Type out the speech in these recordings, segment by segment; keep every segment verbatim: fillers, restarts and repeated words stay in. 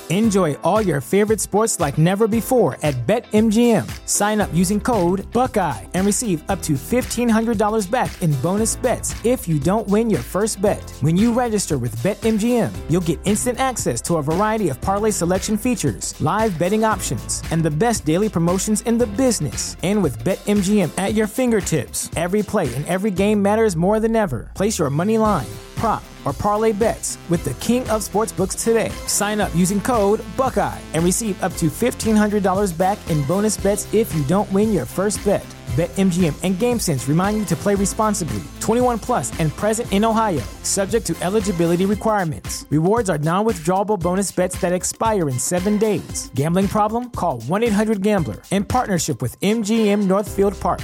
Enjoy all your favorite sports like never before at BetMGM. Sign up using code Buckeye and receive up to fifteen hundred dollars back in bonus bets if you don't win your first bet. When you register with BetMGM, you'll get instant access to a variety of parlay selection features, live betting options, and the best daily promotions in the business. And with BetMGM at your fingertips, every play and every game matters more than ever. Place your money line, prop, or parlay bets with the king of sportsbooks today. Sign up using code Buckeye and receive up to fifteen hundred dollars back in bonus bets if you don't win your first bet. BetMGM and GameSense remind you to play responsibly. twenty-one plus and present in Ohio, subject to eligibility requirements. Rewards are non-withdrawable bonus bets that expire in seven days. Gambling problem? Call one eight hundred gambler in partnership with M G M Northfield Park.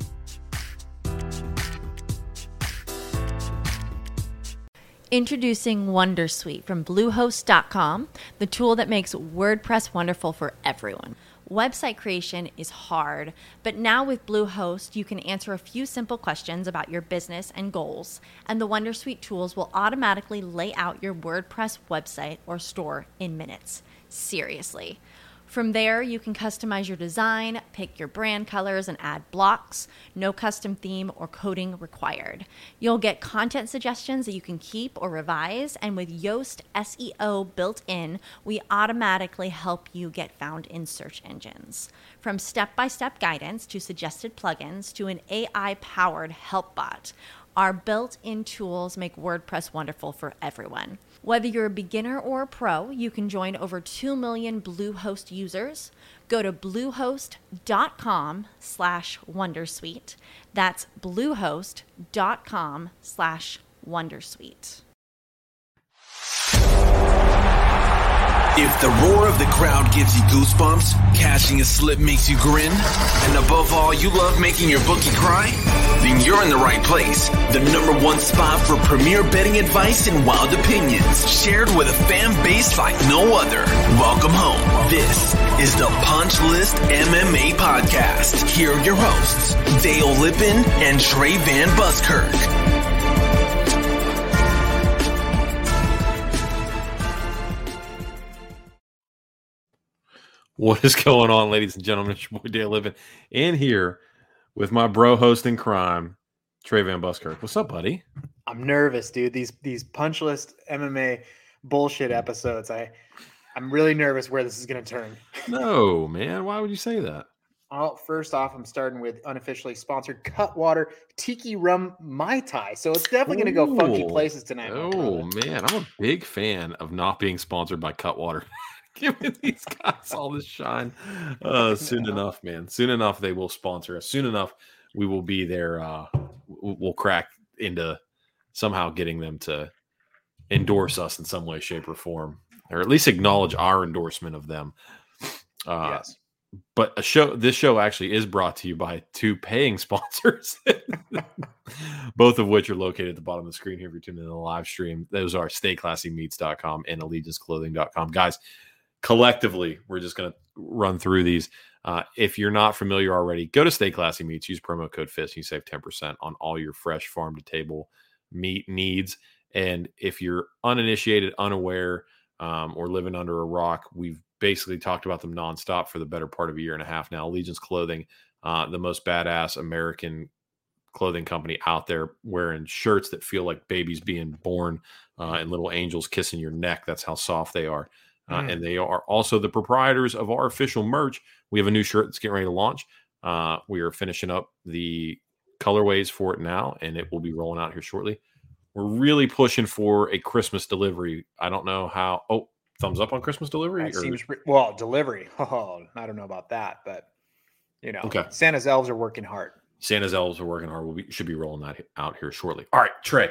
Introducing Wondersuite from Bluehost dot com, the tool that makes WordPress wonderful for everyone. Website creation is hard, but now with Bluehost, you can answer a few simple questions about your business and goals, and the Wondersuite tools will automatically lay out your WordPress website or store in minutes. Seriously. From there, you can customize your design, pick your brand colors, and add blocks. No custom theme or coding required. You'll get content suggestions that you can keep or revise, and with Yoast S E O built in, we automatically help you get found in search engines. From step-by-step guidance to suggested plugins to an A I-powered help bot, our built-in tools make WordPress wonderful for everyone. Whether you're a beginner or a pro, you can join over two million Bluehost users. Go to bluehost.com slash Wondersuite. That's bluehost.com slash Wondersuite. If the roar of the crowd gives you goosebumps, cashing a slip makes you grin, and above all, you love making your bookie cry, then you're in the right place. The number one spot for premier betting advice and wild opinions, shared with a fan base like no other. Welcome home. This is the Punch List M M A Podcast. Here are your hosts, Dale Lippin and Trey Van Buskirk. What is going on, ladies and gentlemen? It's your boy Dale Lippin, and here with my bro host in crime, Trey Van Buskirk. What's up, buddy? I'm nervous, dude. These these punch list M M A bullshit episodes. I I'm really nervous where this is going to turn. No, man. Why would you say that? Well, first off, I'm starting with unofficially sponsored Cutwater Tiki Rum Mai Tai, so it's definitely going to go funky places tonight. Oh man, I'm a big fan of not being sponsored by Cutwater. Giving these guys all this shine. Uh, soon no. enough, man. Soon enough, they will sponsor us. Soon enough, we will be there. Uh, we'll crack into somehow getting them to endorse us in some way, shape, or form, or at least acknowledge our endorsement of them. Uh, yes. But a show. This show actually is brought to you by two paying sponsors, both of which are located at the bottom of the screen here if you're tuning in the live stream. Those are stay classy meats dot com and allegiance clothing dot com. Guys, collectively, we're just going to run through these. Uh, if you're not familiar already, go to Stay Classy Meats. Use promo code FIST. You save ten percent on all your fresh farm-to-table meat needs. And if you're uninitiated, unaware, um, or living under a rock, we've basically talked about them nonstop for the better part of a year and a half now. Allegiance Clothing, uh, the most badass American clothing company out there, wearing shirts that feel like babies being born uh, and little angels kissing your neck. That's how soft they are. Uh, mm. And they are also the proprietors of our official merch. We have a new shirt that's getting ready to launch. Uh, we are finishing up the colorways for it now, and it will be rolling out here shortly. We're really pushing for a Christmas delivery. I don't know how. Oh, thumbs up on Christmas delivery? That seems pre- well, delivery. Oh, I don't know about that, but you know, okay. Santa's elves are working hard. Santa's elves are working hard. We should be rolling that out here shortly. All right, Trey.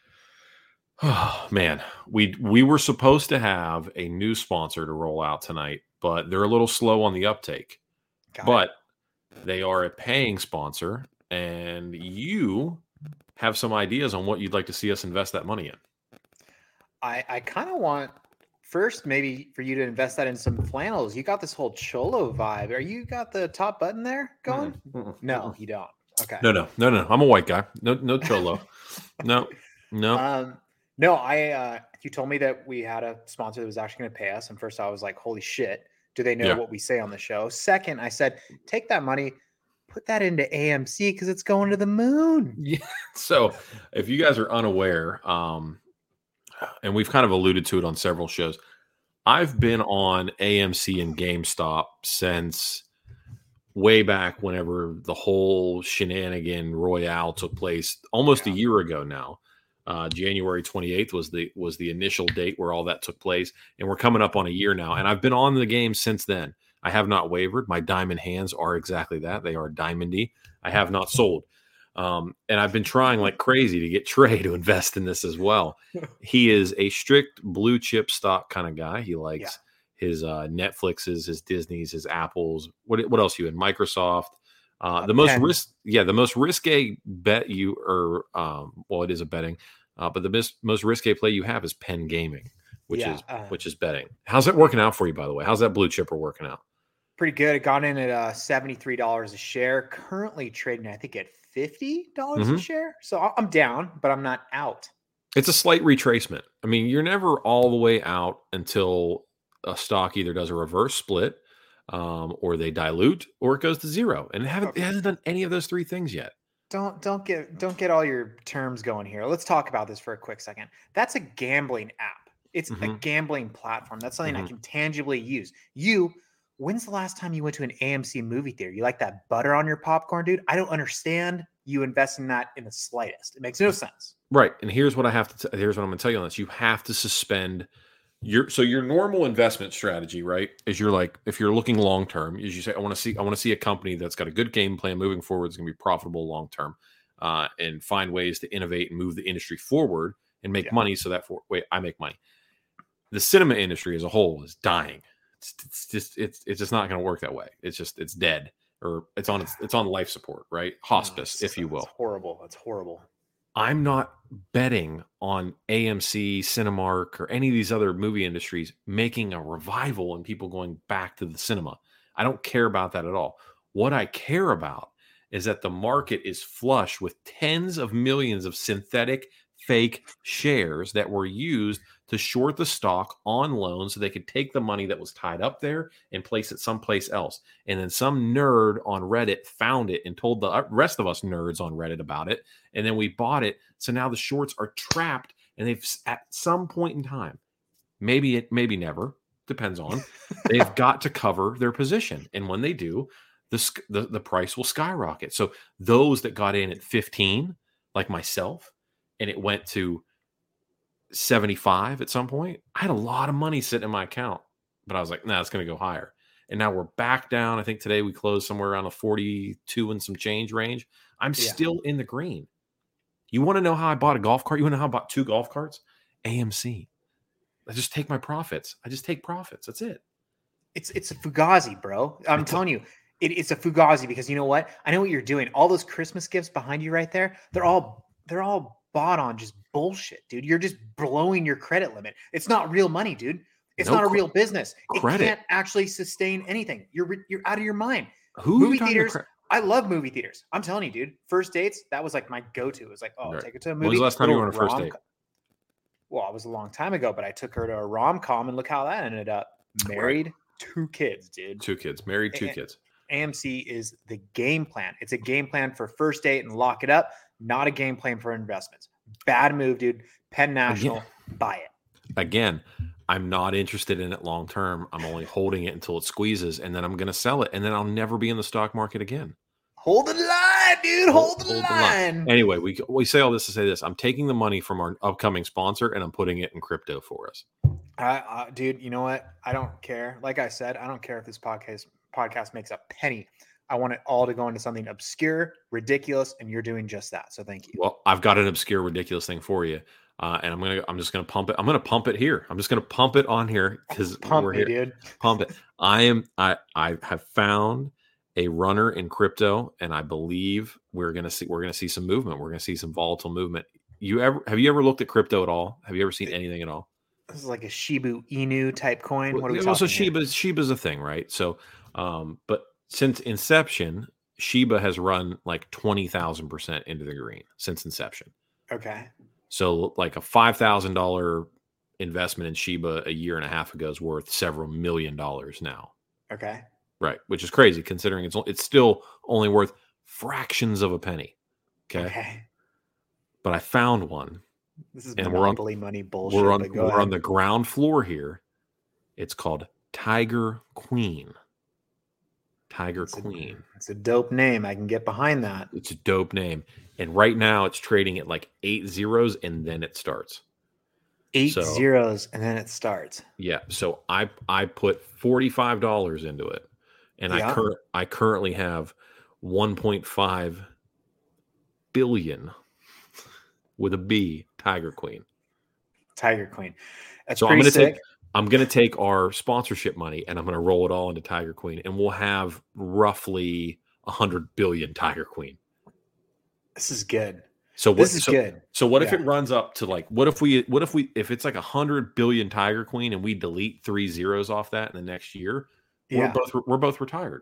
Oh, man, we we were supposed to have a new sponsor to roll out tonight, but they're a little slow on the uptake. Got but it. They are a paying sponsor, and you have some ideas on what you'd like to see us invest that money in. I, I kind of want first maybe for you to invest that in some flannels. You got this whole Cholo vibe. Are you got the top button there going? Mm-mm. No, you don't. Okay. No, no, no, no. I'm a white guy. No, no Cholo. no, no. Um, No, I uh, you told me that we had a sponsor that was actually going to pay us. And first I was like, holy shit, do they know Yeah. what we say on the show? Second, I said, take that money, put that into A M C because it's going to the moon. Yeah. So if you guys are unaware, um, and we've kind of alluded to it on several shows, I've been on A M C and GameStop since way back whenever the whole shenanigan royale took place, almost Yeah. a year ago now. Uh, January twenty-eighth was the was the initial date where all that took place, and we're coming up on a year now. And I've been on the game since then. I have not wavered. My diamond hands are exactly that. They are diamondy. I have not sold. Um, and I've been trying like crazy to get Trey to invest in this as well. He is a strict blue chip stock kind of guy. He likes his uh, Netflixes, his Disneys, his Apples. What what else you in? Microsoft. Uh, the most Pen. risk, yeah, the most risque bet you or um, well, it is a betting, uh, but the mis- most risque play you have is Penn Gaming, which Yeah, is uh, which is betting. How's that working out for you, by the way? How's that blue chipper working out? Pretty good. It got in at uh, seventy-three dollars a share. Currently trading, I think, at fifty dollars Mhm. a share. So I- I'm down, but I'm not out. It's a slight retracement. I mean, you're never all the way out until a stock either does a reverse split, um, or they dilute, or it goes to zero, and it haven't it hasn't done any of those three things yet. Don't don't get don't get all your terms going here. Let's talk about this for a quick second. That's a gambling app. It's a Mhm. gambling platform. That's something I Mhm. can tangibly use. You, when's the last time you went to an A M C movie theater? You like that butter on your popcorn, dude? I don't understand you invest in that in the slightest. It makes no sense. Right. And here's what I have to, t- here's what I'm going to tell you on this. You have to suspend your, so your normal investment strategy, right? Is you're like, if you're looking long-term, is you say, I want to see, I want to see a company that's got a good game plan moving forward. It's going to be profitable long-term, uh, and find ways to innovate and move the industry forward and make Yeah. money. So that for, wait, I make money. The cinema industry as a whole is dying. It's, it's just, it's, it's just not going to work that way. It's just, it's dead, or it's on, it's, it's on life support, right? Hospice, Oh, if you will. That's horrible. That's horrible. I'm not betting on A M C, Cinemark, or any of these other movie industries making a revival and people going back to the cinema. I don't care about that at all. What I care about is that the market is flush with tens of millions of synthetic fake shares that were used to short the stock on loan so they could take the money that was tied up there and place it someplace else. And then some nerd on Reddit found it and told the rest of us nerds on Reddit about it. And then we bought it. So now the shorts are trapped, and they've at some point in time, maybe it, maybe never, depends on, they've got to cover their position. And when they do, the, sk- the, the price will skyrocket. So those that got in at fifteen, like myself, and it went to seventy-five at some point, I had a lot of money sitting in my account, but I was like, nah, it's going to go higher. And now we're back down. I think today we closed somewhere around a forty-two and some change range. I'm Yeah. still in the green. You want to know how I bought a golf cart? You want to know how I bought two golf carts? A M C. I just take my profits. I just take profits. That's it. It's it's a fugazi, bro. I'm It's a- telling you, it, it's a fugazi because you know what? I know what you're doing. All those Christmas gifts behind you right there, they're all they're all bought on just bullshit, dude. You're just blowing your credit limit. It's not real money, dude. It's No not a cre- real business. credit. It can't actually sustain anything. You're re- you're out of your mind. Who Movie are you talking to theaters. cra- I love movie theaters. I'm telling you, dude. First dates, that was like my go-to. It was like, oh, Right. take it to a When movie. was the last time you little went on a first rom- date? Well, it was a long time ago, but I took her to a rom com and look how that ended up. Married, two kids, dude. Two kids, married, two And- kids. A M C is the game plan. It's a game plan for first date and lock it up, not a game plan for investments. Bad move, dude. Penn National, buy it. Again, I'm not interested in it long term. I'm only holding it until it squeezes, and then I'm going to sell it, and then I'll never be in the stock market again. Hold the line, dude. Hold, the, line. Anyway, we we say all this to say this. I'm taking the money from our upcoming sponsor, and I'm putting it in crypto for us. I, uh, dude, you know what? I don't care. Like I said, I don't care if this podcast podcast makes a penny. I want it all to go into something obscure, ridiculous, and you're doing just that. So thank you. Well, I've got an obscure, ridiculous thing for you, uh, and I'm gonna I'm just gonna pump it. I'm gonna pump it here. I'm just gonna pump it on here because Pump we're me, here. dude. Pump it. I am. I I have found a runner in crypto, and I believe we're gonna see we're gonna see some movement. We're gonna see some volatile movement. You ever have you ever looked at crypto at all? Have you ever seen anything at all? This is like a Shibu Inu type coin. What are we Well, talking so here? Shiba Shiba's a thing, right? So, um, but since inception, Shiba has run like twenty thousand percent into the green since inception. Okay. So, like a five thousand dollar investment in Shiba a year and a half ago is worth several million dollars now. Okay. Right, which is crazy considering it's it's still only worth fractions of a penny. Okay. Okay. But I found one. This is and we're on, monopoly money bullshit. We're on but go we're ahead. on the ground floor here. It's called Tiger Queen. Tiger It's Queen. A, it's a dope name. I can get behind that. It's a dope name. And right now it's trading at like eight zeros and then it starts. Eight so, zeros and then it starts. Yeah. So I I put forty-five dollars into it. And yeah. I cur- I currently have one point five billion with a B, Tiger Queen. Tiger Queen. That's so pretty I'm gonna sick. take I'm gonna take our sponsorship money and I'm gonna roll it all into Tiger Queen, and we'll have roughly a hundred billion Tiger Queen. This is good. So what, this is so, good. So what yeah. if it runs up to like what if we what if we if it's like a hundred billion Tiger Queen and we delete three zeros off that in the next year? Yeah. We're both we're both retired.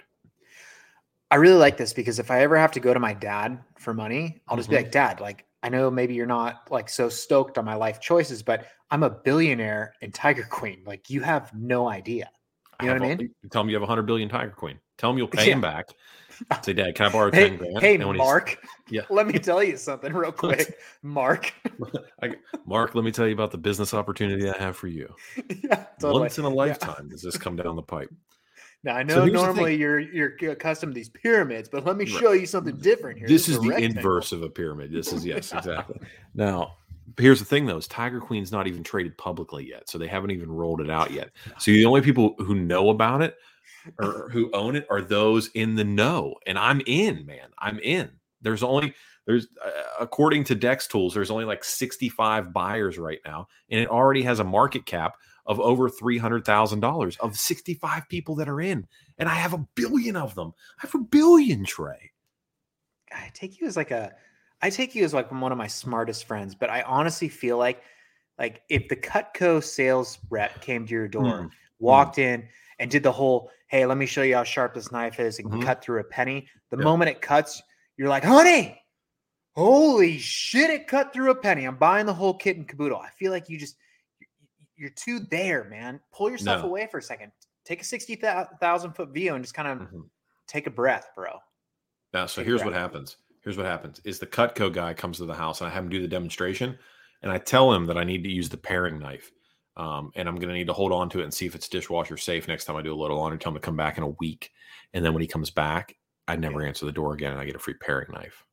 I really like this because if I ever have to go to my dad for money, I'll just mm-hmm. be like, Dad, like I know maybe you're not like so stoked on my life choices, but I'm a billionaire in Tiger Queen. Like you have no idea. You know what I mean? Tell him you have a hundred billion Tiger Queen. Tell him you'll pay yeah. him back. Say, Dad, can I borrow hey, ten grand? Hey, Mark. Yeah. Let me tell you something real quick, Mark. I, Mark, let me tell you about the business opportunity I have for you. Yeah, totally. Once in a lifetime yeah. does this come down the pipe. Now I know so normally you're you're accustomed to these pyramids, but let me show right. you something different here. This, this is, is the rectangle. inverse of a pyramid. This is yes, exactly. Now, here's the thing though: is Tiger Queen's not even traded publicly yet, so they haven't even rolled it out yet. So the only people who know about it or who own it are those in the know, and I'm in, man. I'm in. There's only there's uh, according to Dex Tools, there's only like sixty-five buyers right now, and it already has a market cap of over three hundred thousand dollars of sixty-five people that are in. And I have a billion of them. I have a billion, Trey. I take you as like a, I take you as like one of my smartest friends, but I honestly feel like, like if the Cutco sales rep came to your door, mm. walked mm. in and did the whole, hey, let me show you how sharp this knife is and mm-hmm. cut through a penny. The yep. moment it cuts, you're like, honey, holy shit, it cut through a penny. I'm buying the whole kit and caboodle. I feel like you just, you're too there, man. Pull yourself no. away for a second. Take a sixty thousand foot view and just kind of mm-hmm. take a breath, bro. Now, so take here's what happens. Here's what happens is the Cutco guy comes to the house and I have him do the demonstration and I tell him that I need to use the paring knife. Um, and I'm going to need to hold on to it and see if it's dishwasher safe next time I do a load of laundry. Tell him to come back in a week. And then when he comes back, I never yeah. answer the door again and I get a free paring knife.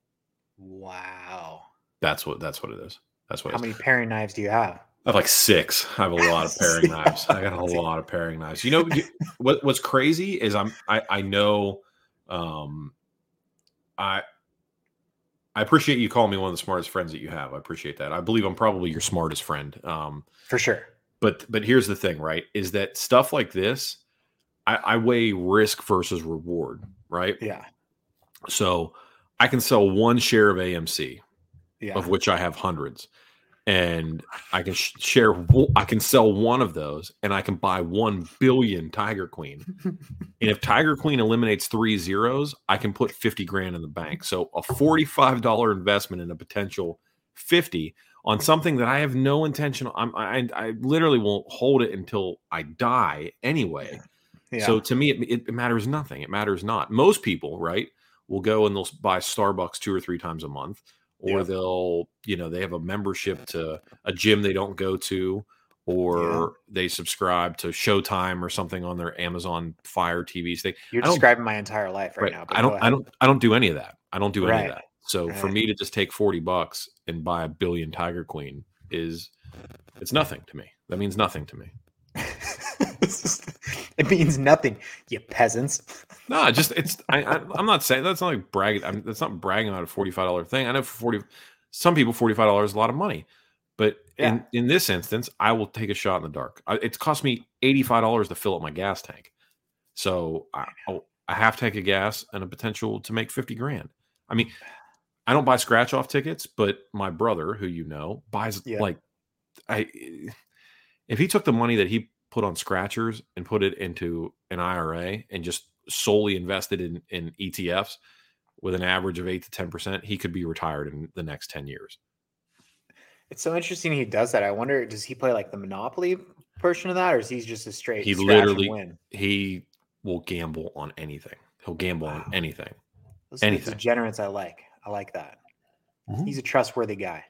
Wow. That's what, that's what it is. That's what How it many is. paring knives do you have? I have like six. I have a lot of paring knives. I got a lot of paring knives. You know, you, what, what's crazy is I'm, I, I know, um, I, I appreciate you calling me one of the smartest friends that you have. I appreciate that. I believe I'm probably your smartest friend. Um, For sure. But, but here's the thing, right? Is that stuff like this, I, I weigh risk versus reward, right? Yeah. So I can sell one share of A M C, yeah. of which I have hundreds. And I can sh- share, I can sell one of those and I can buy one billion Tiger Queen. And if Tiger Queen eliminates three zeros, I can put fifty grand in the bank. So a forty-five dollars investment in a potential fifty on something that I have no intention. I'm, I, I literally won't hold it until I die anyway. Yeah. So to me, it, it matters nothing. It matters not. Most people, right, will go and they'll buy Starbucks two or three times a month. Or yeah. they'll, you know, they have a membership to a gym they don't go to, or yeah. they subscribe to Showtime or something on their Amazon Fire T V thing. You're describing my entire life right, right. now. But I don't, I don't, I don't do any of that. I don't do any right. of that. So right. for me to just take forty bucks and buy a billion Tiger Queen is, it's nothing to me. That means nothing to me. It means nothing, you peasants. No, just it's. I, I, I'm not saying that's not like bragging. I'm, that's not bragging about a forty-five dollars thing. I know for forty, some people forty-five dollars is a lot of money, but yeah. in in this instance, I will take a shot in the dark. I, it's cost me eighty-five dollars to fill up my gas tank, so I I'll, I have tank of gas and a potential to make fifty grand. I mean, I don't buy scratch off tickets, but my brother, who you know, buys yeah. like I. If he took the money that he put on scratchers and put it into an I R A and just solely invested in, in E T Fs with an average of eight to ten percent, he could be retired in the next ten years. It's so interesting he does that. I wonder, does he play like the Monopoly portion of that, or is he just a straight He scratch literally and win? he will gamble on anything. He'll gamble Wow. on anything. Those are the Anything. degenerates I like. I like that. Mhm. He's a trustworthy guy.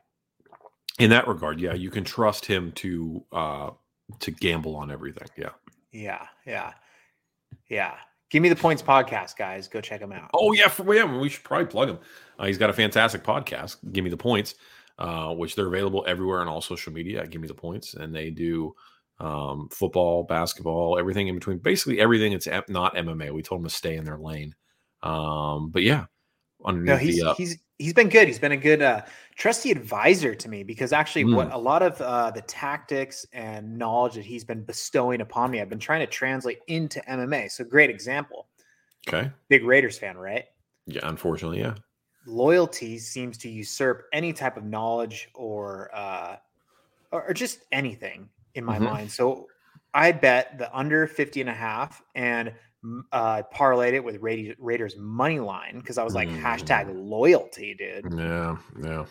In that regard, yeah, you can trust him to uh to gamble on everything. Yeah. Yeah, yeah, yeah. Give me the points podcast, guys. Go check him out. Oh yeah, for yeah, we should probably plug him. Uh, he's got a fantastic podcast. Give me the points, uh, which they're available everywhere on all social media. Give me the points, and they do um, football, basketball, everything in between. Basically, everything that's em- not M M A. We told them to stay in their lane. Um, but yeah, underneath No, he's the uh, he's he's been good. He's been a good uh, trusty advisor to me because actually, Mm. what a lot of uh, the tactics and knowledge that he's been bestowing upon me, I've been trying to translate into M M A. So, great example. okay, Big Raiders fan, right? yeah, unfortunately, yeah, Loyalty seems to usurp any type of knowledge or uh, or, or just anything in my Mhm. mind. So, I bet the under fifty and a half and m- uh, parlayed it with Raiders, Raiders money line because I was like, Mm. hashtag loyalty, dude. yeah, yeah.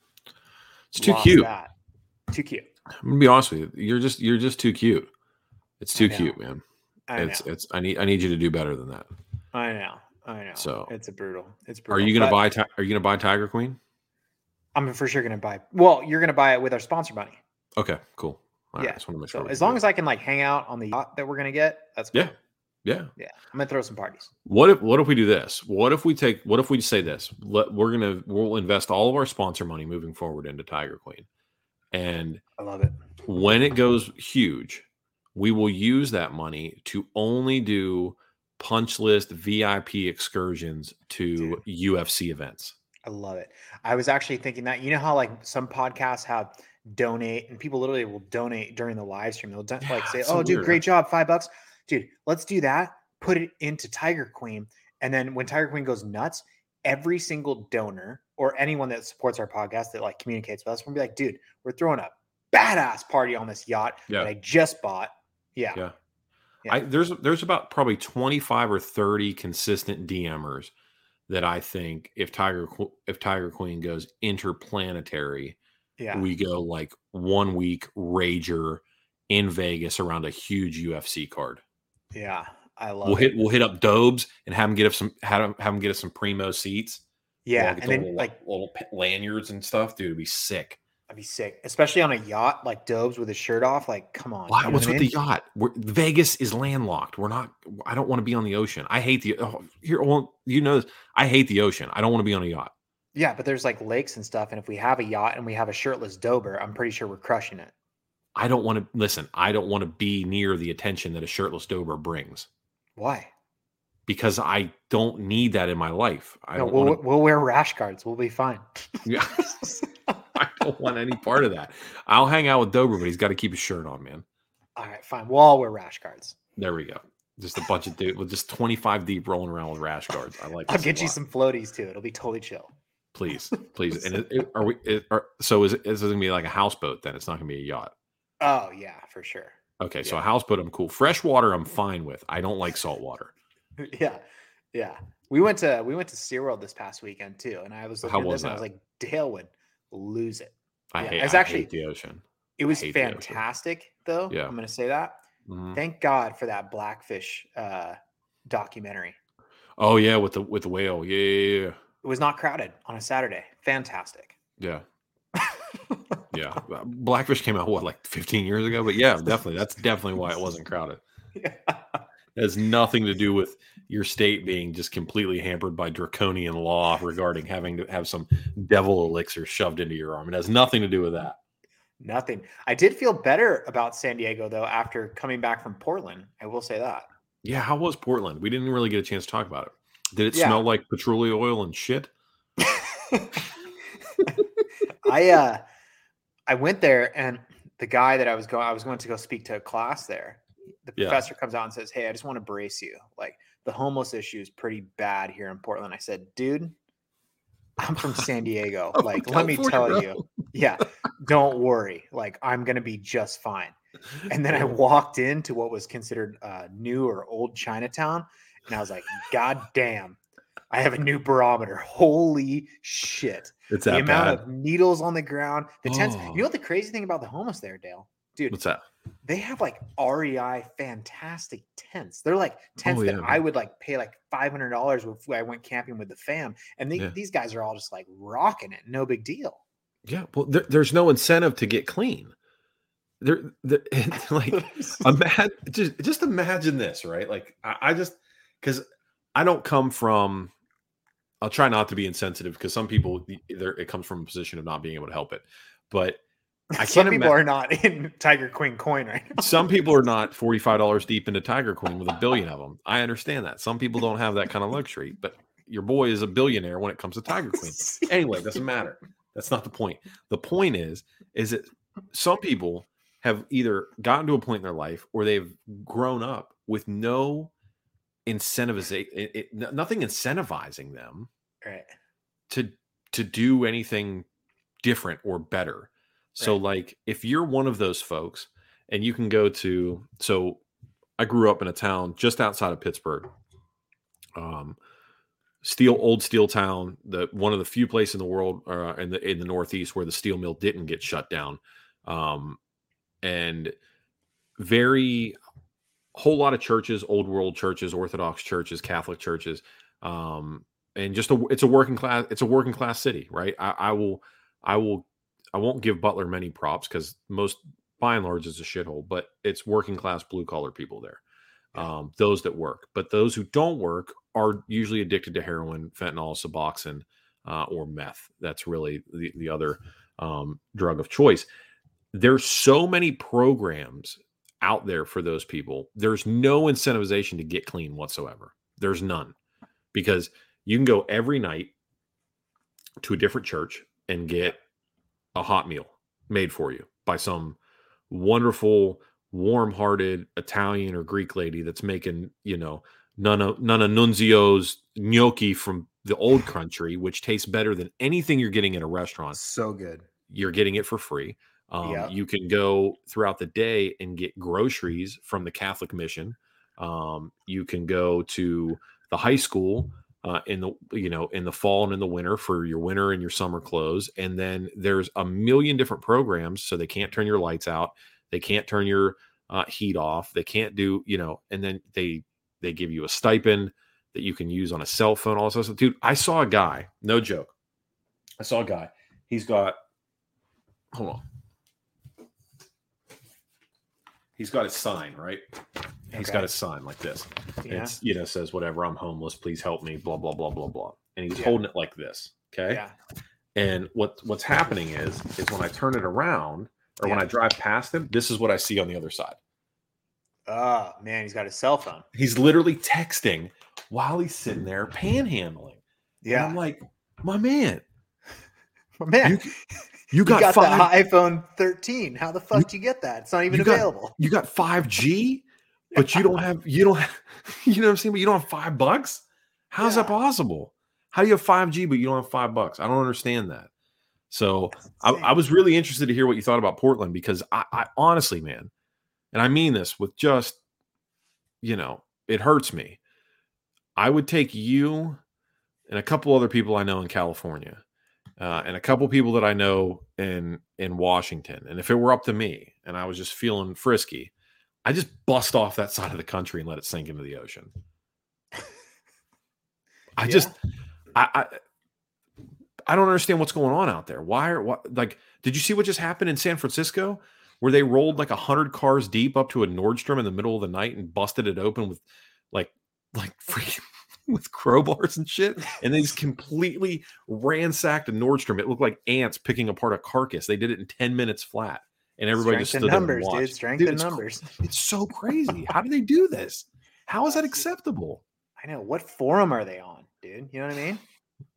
It's too Lost cute. that. Too cute. I'm gonna be honest with you. You're just you're just too cute. It's I too know. cute, man. I it's know. it's I need I need you to do better than that. I know. I know. So- it's a brutal. It's Are brutal. you gonna but buy? Ti- Are you gonna buy Tiger Queen? I'm for sure gonna buy. Well, you're gonna buy it with our sponsor money. Okay, cool. All right, Yeah, just want to make So sure. we as can do long it. as I can like hang out on the yacht that we're gonna get, that's cool. Yeah. yeah. Yeah. I'm gonna throw some parties. What if what if we do this? What if we take? What if we say this? Let, we're gonna we'll invest all of our sponsor money moving forward into Tiger Queen, and I love it. when it goes huge, we will use that money to only do punch list V I P excursions to Dude. U F C events. I love it. I was actually thinking that you know how like some podcasts have donate and people literally will donate during the live stream. They'll don- Yeah, like say, it's so "Oh, dude, weird. great job, five bucks, dude. Let's do that. Put it into Tiger Queen, and then when Tiger Queen goes nuts, every single donor or anyone that supports our podcast that like communicates with us, we'll be like, dude, we're throwing a badass party on this yacht Yeah. that I just bought. Yeah, Yeah. Yeah. I, there's there's about probably twenty-five or thirty consistent DMers that I think if Tiger Qu- if Tiger Queen goes interplanetary, yeah, we go like one week rager in Vegas around a huge U F C card. yeah. I love We'll it. hit we'll hit up Dobes and have him get us some have him, have him get us some primo seats. We'll Yeah, get and the then little, like little p- lanyards and stuff, dude. It'd be sick. I'd be sick, especially on a yacht like Dobes with his shirt off. Like, come on. Why, you know what's what I with the mean? yacht? We're, Vegas is landlocked. We're not. I don't want to be on the ocean. I hate the. Oh, here, well, you know this. I hate the ocean. I don't want to be on a yacht. Yeah, but there's like lakes and stuff, and if we have a yacht and we have a shirtless Dober, I'm pretty sure we're crushing it. I don't want to listen. I don't want to be near the attention that a shirtless Dober brings Why? because I don't need that in my life. I No, don't we'll, want to. we'll wear rash guards. We'll be fine. Yeah, I don't want any part of that. I'll hang out with Dober, but he's got to keep his shirt on, man. All right, fine. We'll all wear rash guards. There we go. Just a bunch of dude with just twenty-five deep rolling around with rash guards. I like. I'll this a get you lot. some floaties too. It'll be totally chill. Please, please. And it, it- are we? It, are, so is it, is it going to be like a houseboat? Then it's not going to be a yacht. Oh yeah, for sure. Okay, so Yeah. a houseboat, I'm cool. Freshwater, I'm fine with. I don't like salt water. Yeah, yeah. We went to we went to SeaWorld this past weekend too, and I was looking How at was this and I was that? like, Dale would lose it. I Yeah, hate. it's I actually- hate the ocean. It was hate the ocean. fantastic, though. Yeah. I'm going to say that. Mhm. Thank God for that Blackfish uh, documentary. Oh yeah, with the with the whale. Yeah, yeah, yeah. It was not crowded on a Saturday. Fantastic. Yeah. Yeah. Uh, Blackfish came out what like fifteen years ago, but yeah, definitely. That's definitely why it wasn't crowded. Yeah. It has nothing to do with your state being just completely hampered by draconian law regarding having to have some devil elixir shoved into your arm. It has nothing to do with that. Nothing. I did feel better about San Diego, though, after coming back from Portland. I will say that. Yeah, how was Portland? We didn't really get a chance to talk about it. Did it Yeah. smell like petroleum oil and shit? I uh I went there and the guy that I was going I was going to go speak to a class there. The Yeah. professor comes out and says, "Hey, I just want to brace you. Like the homeless issue is pretty bad here in Portland." I said, "Dude, I'm from San Diego. I'm Like, from let me California, tell bro." you. Yeah, don't worry. Like, I'm gonna be just fine." And then I walked into what was considered uh, new or old Chinatown, and I was like, "God damn!" I have a new barometer. Holy shit. It's The that amount bad. of needles on the ground, the tents. Oh. You know what the crazy thing about the homeless there, Dale? Dude, What's that? they have like R E I fantastic tents. They're like tents Oh, that yeah, I man. would like pay like five hundred dollars if I went camping with the fam. And they, Yeah. these guys are all just like rocking it. No big deal. Yeah. Well, there, there's no incentive to get clean. There, there like, imagine just just imagine this, right? Like, I, I just because I don't come from. I'll try not to be insensitive because some people there it comes from a position of not being able to help it, but I Some can't people ima- are not in Tiger Queen coin right now. Some people are not forty-five dollars deep into Tiger Queen with a billion of them. I understand that. Some people don't have that kind of luxury, but your boy is a billionaire when it comes to Tiger Queen. Anyway, it doesn't matter. That's not the point. The point is, is that some people have either gotten to a point in their life or they've grown up with no incentivization, it, it, nothing incentivizing them Right. to to do anything different or better. So Right. like if you're one of those folks and you can go to, so I grew up in a town just outside of Pittsburgh, um, steel, old steel town, the one of the few places in the world uh, in the in the Northeast where the steel mill didn't get shut down, um, and very whole lot of churches, old world churches, Orthodox churches, Catholic churches, um, and just a, it's a working class, it's a working class city, right? I, I will, I will, I won't give Butler many props because most, by and large, is a shithole, but it's working class blue collar people there, um, those that work. But those who don't work are usually addicted to heroin, fentanyl, Suboxone, uh, or meth. That's really the the other um, drug of choice. There's so many programs out there for those people. There's no incentivization to get clean whatsoever. There's none, because you can go every night to a different church and get a hot meal made for you by some wonderful, warm-hearted Italian or Greek lady that's making, you know, Nonna, Nonna Nunzio's gnocchi from the old country, which tastes better than anything you're getting in a restaurant. So good. You're getting it for free. Um, Yeah. You can go throughout the day and get groceries from the Catholic Mission. Um, you can go to the high school uh, in the you know in the fall and in the winter for your winter and your summer clothes. And then there's a million different programs, so they can't turn your lights out, they can't turn your uh, heat off, they can't do you know. And then they they give you a stipend that you can use on a cell phone. All this stuff, dude. I saw a guy, no joke. I saw a guy. He's got. Hold on. He's got his sign, right? He's Okay. got his sign like this. Yeah. It's, you know, says whatever, I'm homeless, please help me, blah, blah, blah, blah, blah. And he's Yeah. holding it like this. Okay. Yeah. And what what's happening is, is when I turn it around or when Yeah. I drive past him, this is what I see on the other side. Oh man, he's got his cell phone. He's literally texting while he's sitting there panhandling. And Yeah. I'm like, my man, man, you, you, you got, got, five, the iPhone thirteen. How the fuck do you get that? It's not even you got- available. you got five G, but you don't have, you don't have, you know what I'm saying? But you don't have five bucks. How's that Yeah. possible? How do you have five G, but you don't have five bucks? I don't understand that. So I, insane. I was really interested to hear what you thought about Portland, because I, I honestly, man, and I mean this with just, you know, it hurts me. I would take you and a couple other people I know in California, uh, and a couple people that I know in in Washington. And if it were up to me and I was just feeling frisky, I just bust off that side of the country and let it sink into the ocean. I Yeah. just, I, I, I don't understand what's going on out there. Why are what like? Did you see what just happened in San Francisco, where they rolled like a hundred cars deep up to a Nordstrom in the middle of the night and busted it open with like, like freaking with crowbars and shit, and they just completely ransacked a Nordstrom. It looked like ants picking apart a carcass. They did it in ten minutes flat, and everybody Strength just in stood numbers, there and dude. watched. Strength Dude, in it's cr- numbers. It's so crazy. How do they do this? How is that acceptable? I know. What forum are they on, dude? You know what I mean?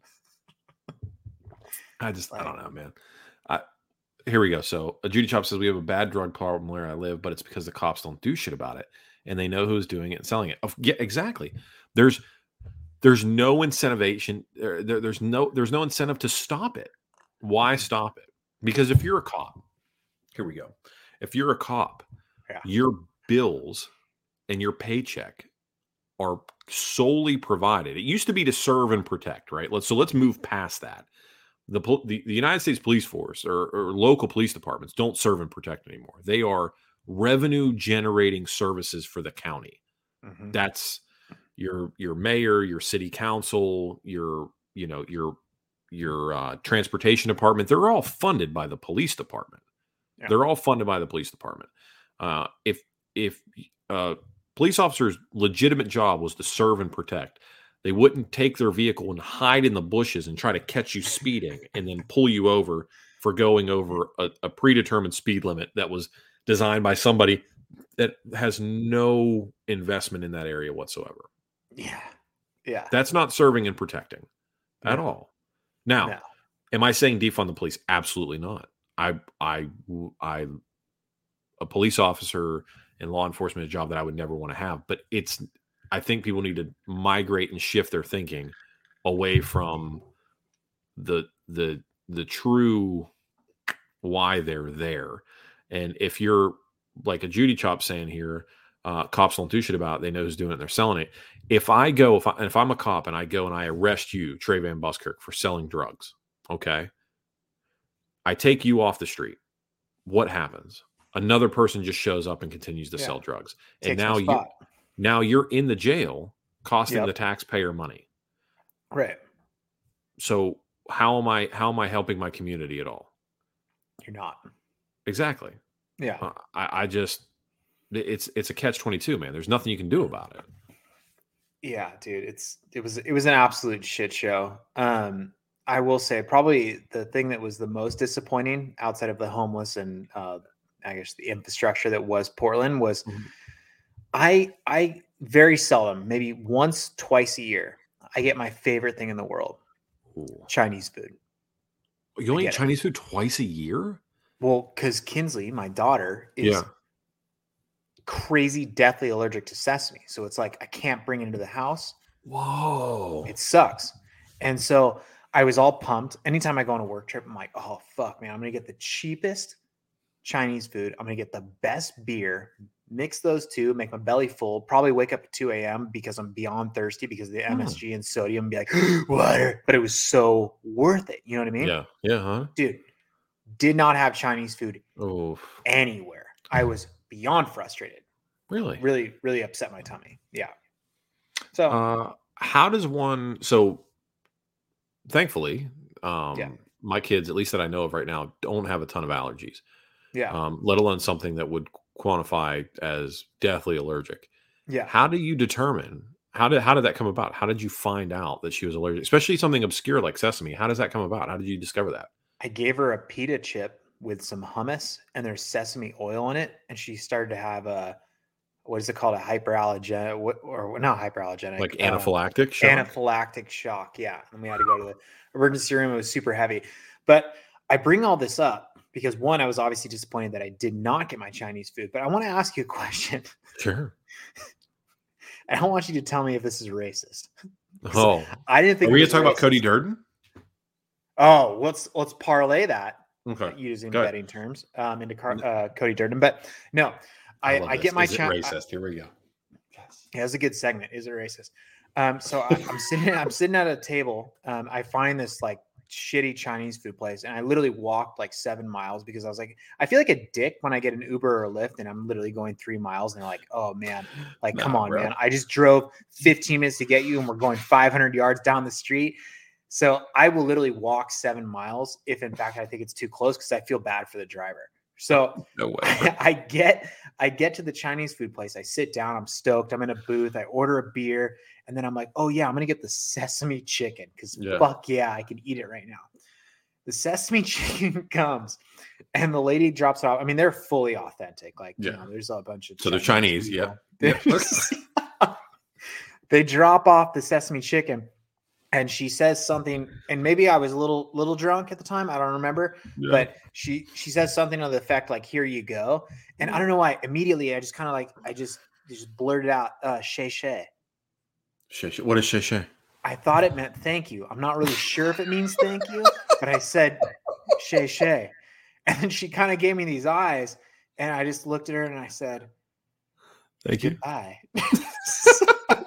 I just, I don't Like- know, man. I, here we go. So, a Judy Chop says we have a bad drug problem where I live, but it's because the cops don't do shit about it, and they know who's doing it and selling it. Of- Yeah, exactly. There's, there's no incentivation. There, there- there's no, there's no incentive to stop it. Why stop it? Because if you're a cop, here we go. If you're a cop, Yeah. your bills and your paycheck are solely provided. It used to be to serve and protect, right? Let's so let's move past that. The the, the United States Police Force or, or local police departments don't serve and protect anymore. They are revenue generating services for the county. Mm-hmm. That's your your mayor, your city council, your you know your your uh, transportation department. They're all funded by the police department. Yeah. They're all funded by the police department. Uh, if if uh, police officers' legitimate job was to serve and protect, they wouldn't take their vehicle and hide in the bushes and try to catch you speeding and then pull you over for going over a, a predetermined speed limit that was designed by somebody that has no investment in that area whatsoever. Yeah. Yeah. That's not serving and protecting at No. all. Now, No. am I saying defund the police? Absolutely not. I, I, I, a police officer in law enforcement is a job that I would never want to have, but it's, I think people need to migrate and shift their thinking away from the, the, the true why they're there. And if you're like a Judy Chop saying here, uh, cops don't do shit about it. They know who's doing it. And they're selling it. If I go, if, I, if I'm a cop and I go and I arrest you, Trey Van Buskirk, for selling drugs, okay, I take you off the street. What happens? Another person just shows up and continues to Yeah. sell drugs, Takes and now my you spot. now you're in the jail, costing Yep. the taxpayer money. Right. So how am I how am I helping my community at all? You're not. Exactly. Yeah. Uh, I, I just it's it's a catch twenty-two, man. There's nothing you can do about it. Yeah, dude. It's it was it was an absolute shit show. Um, I will say probably the thing that was the most disappointing outside of the homeless and uh, I guess the infrastructure that was Portland was Mhm. I I very seldom, maybe once, twice a year, I get my favorite thing in the world, Ooh. Chinese food. You only I eat get it. Chinese food twice a year? Well, because Kinsley, my daughter, is Yeah. crazy deathly allergic to sesame. So it's like I can't bring it into the house. Whoa. It sucks. And so I was all pumped. Anytime I go on a work trip, I'm like, oh, fuck, man, I'm going to get the cheapest Chinese food. I'm going to get the best beer, mix those two, make my belly full, probably wake up at two a.m. because I'm beyond thirsty because of the Hmm. M S G and sodium and be like, water. But it was so worth it. You know what I mean? Yeah. Yeah, huh? Dude, did not have Chinese food Oh, anywhere. I was beyond frustrated. really? Really, really upset my tummy. Yeah. So, Uh, how does one? So, thankfully, um, Yeah. my kids, at least that I know of right now, don't have a ton of allergies. yeah. Um, let alone something that would quantify as deathly allergic. yeah. How do you determine? How did how did that come about? How did you find out that she was allergic? Especially something obscure like sesame. How does that come about? How did you discover that? I gave her a pita chip with some hummus and there's sesame oil in it. And she started to have a, what is it called? A hyperallergenic, what, or not hyperallergenic. Like uh, anaphylactic shock? anaphylactic shock. Yeah. And we had to go to the emergency room. It was super heavy. But I bring all this up because one, I was obviously disappointed that I did not get my Chinese food. But I want to ask you a question. Sure. I don't want you to tell me if this is racist. Oh, I didn't think are we it gonna was talk about racist. Cody Durden? Oh, let's let's parlay that Okay. using Go ahead. betting terms um, into Car- uh, Cody Durden. But no, I, love I this. get my Is it cha- racist. Here we go. Yeah, it's a good segment. Is it racist? Um, so I, I'm sitting, I'm sitting at a table. Um, I find this like shitty Chinese food place, and I literally walked like seven miles because I was like, I feel like a dick when I get an Uber or a Lyft, and I'm literally going three miles, and they're like, oh man, like come Nah, on, bro. man, I just drove fifteen minutes to get you, and we're going five hundred yards down the street. So I will literally walk seven miles if, in fact, I think it's too close because I feel bad for the driver. So No way. I, I get I get to the Chinese food place. I sit down. I'm stoked. I'm in a booth. I order a beer, and then I'm like, "Oh yeah, I'm gonna get the sesame chicken because Yeah. fuck yeah, I can eat it right now." The sesame chicken comes, and the lady drops it off. I mean, they're fully authentic. Like, you Yeah. know, there's a bunch of So they're Chinese, people. yeah. They're- they drop off the sesame chicken, and she says something. And maybe I was a little little drunk at the time. I don't remember. Yeah. But she she says something to the effect like, "Here you go," and I don't know why. Immediately, I just kind of like I just just blurted out, uh, "Shay Shay." Shay, shay. What is shay shay? I thought it meant thank you. I'm not really sure if it means thank you, but I said "Shay Shay," and then she kind of gave me these eyes, and I just looked at her and I said, Thank you. "Goodbye."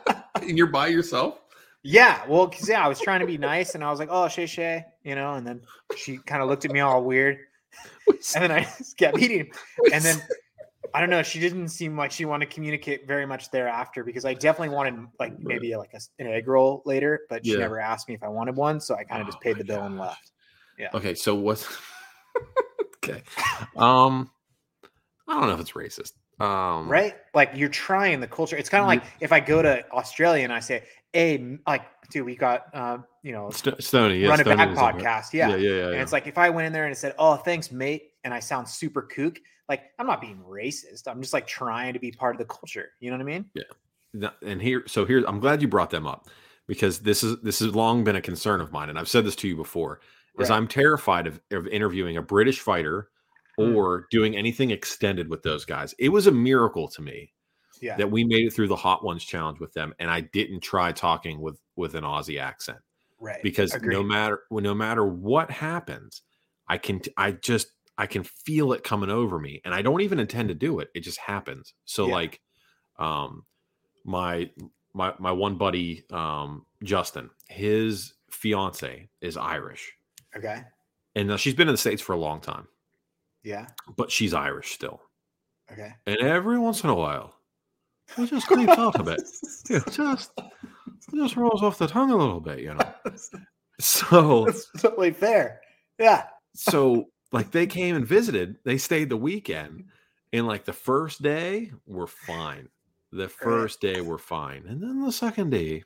and you're by yourself? Yeah, well, because yeah, I was trying to be nice, and I was like, "Oh, Shay Shay," you know, and then she kind of looked at me all weird, and then I just kept eating, and then I don't know, she didn't seem like she wanted to communicate very much thereafter because I definitely wanted like maybe like a, an egg roll later, but she Yeah. never asked me if I wanted one, so I kind of Oh just paid my the bill and gosh. left. Yeah. Okay, so what's okay? Um, I don't know if it's racist. Um, Right? Like you're trying the culture. It's kind of like if I go to Australia and I say, "Hey, m- like, dude, we got, um, you know, St- Stoney, yeah, Run It Stoney Back was like- podcast." Yeah. yeah, yeah, yeah. And yeah. it's like if I went in there and said, "Oh, thanks, mate," and I sound super kook, like I'm not being racist. I'm just like trying to be part of the culture. You know what I mean? No, and here, so here, I'm glad you brought them up because this is this has long been a concern of mine, and I've said this to you before. Is Right. I'm terrified of, of interviewing a British fighter Hmm. or doing anything extended with those guys. It was a miracle to me Yeah. that we made it through the Hot Ones challenge with them, and I didn't try talking with with an Aussie accent Right. because Agreed. no matter well, no matter what happens, I can I just I can feel it coming over me, and I don't even intend to do it. It just happens. So Yeah. like, um, my my my one buddy, um, Justin, his fiance is Irish, Okay. and now she's been in the States for a long time, Yeah. but she's Irish still. Okay. And every once in a while, it just creeps out a bit. It just it just rolls off the tongue a little bit, you know. So That's totally fair. Yeah. so like they came and visited, they stayed the weekend, and like the first day we're fine. The first day we're fine. And then the second day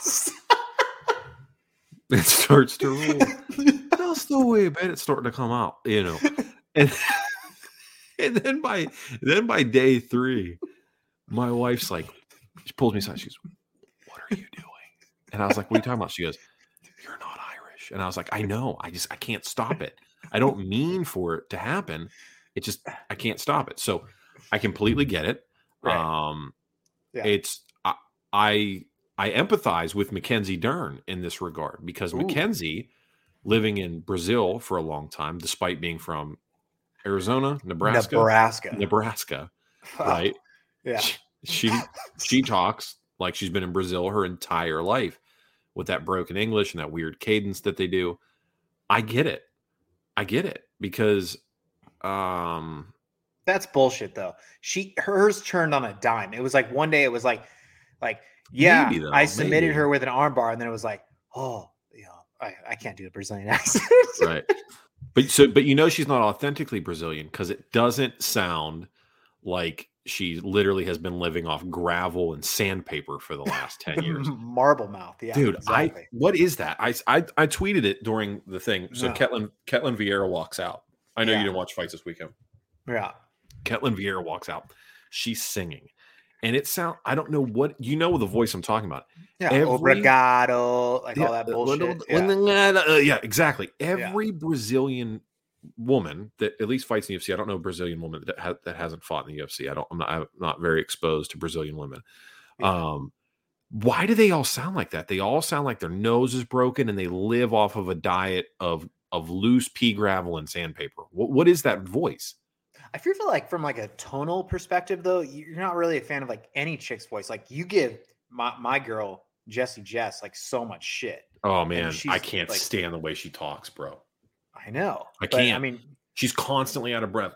it starts to roll. Just a wee bit, it's starting to come out, you know. And and then by then by day three, my wife's like, she pulls me aside. She goes, "What are you doing?" And I was like, "What are you talking about?" She goes, "You're not Irish." And I was like, "I know. I just I can't stop it. I don't mean for it to happen. It just I can't stop it." So I completely get it. Right. Um, Yeah. it's I, I I empathize with Mackenzie Dern in this regard because Ooh. Mackenzie, living in Brazil for a long time, despite being from Arizona, Nebraska, Nebraska. Nebraska, Wow. right? Yeah. She she talks like she's been in Brazil her entire life with that broken English and that weird cadence that they do. I get it. I get it because um That's bullshit though. She hers turned on a dime. It was like one day it was like like yeah, Maybe, though, I submitted maybe. her with an armbar, and then it was like, oh, you know, I, I can't do a Brazilian accent. right. But so but you know she's not authentically Brazilian because it doesn't sound like she literally has been living off gravel and sandpaper for the last ten years. Marble mouth. Yeah. Dude, exactly. I what is that? I, I I tweeted it during the thing. So No. Ketlin Ketlin Vieira walks out. I know Yeah. you didn't watch fights this weekend. Yeah. Ketlin Vieira walks out. She's singing. And it sound I don't know what you know the voice I'm talking about. Yeah. Every- Obrigado. Like all that uh, bullshit. little- Yeah. uh, yeah, exactly. Every Brazilian woman that at least fights in the U F C. I don't know a Brazilian woman that ha- that hasn't fought in the U F C. I don't. I'm not. I'm not very exposed to Brazilian women. Yeah. Um, why do they all sound like that? They all sound like their nose is broken and they live off of a diet of of loose pea gravel and sandpaper. What what is that voice? I feel like from like a tonal perspective, though, you're not really a fan of like any chick's voice. Like you give my, my girl Jessie Jess like so much shit. Oh man, I she's, can't like- stand the way she talks, bro. I know. I but, I can't. mean, She's constantly out of breath.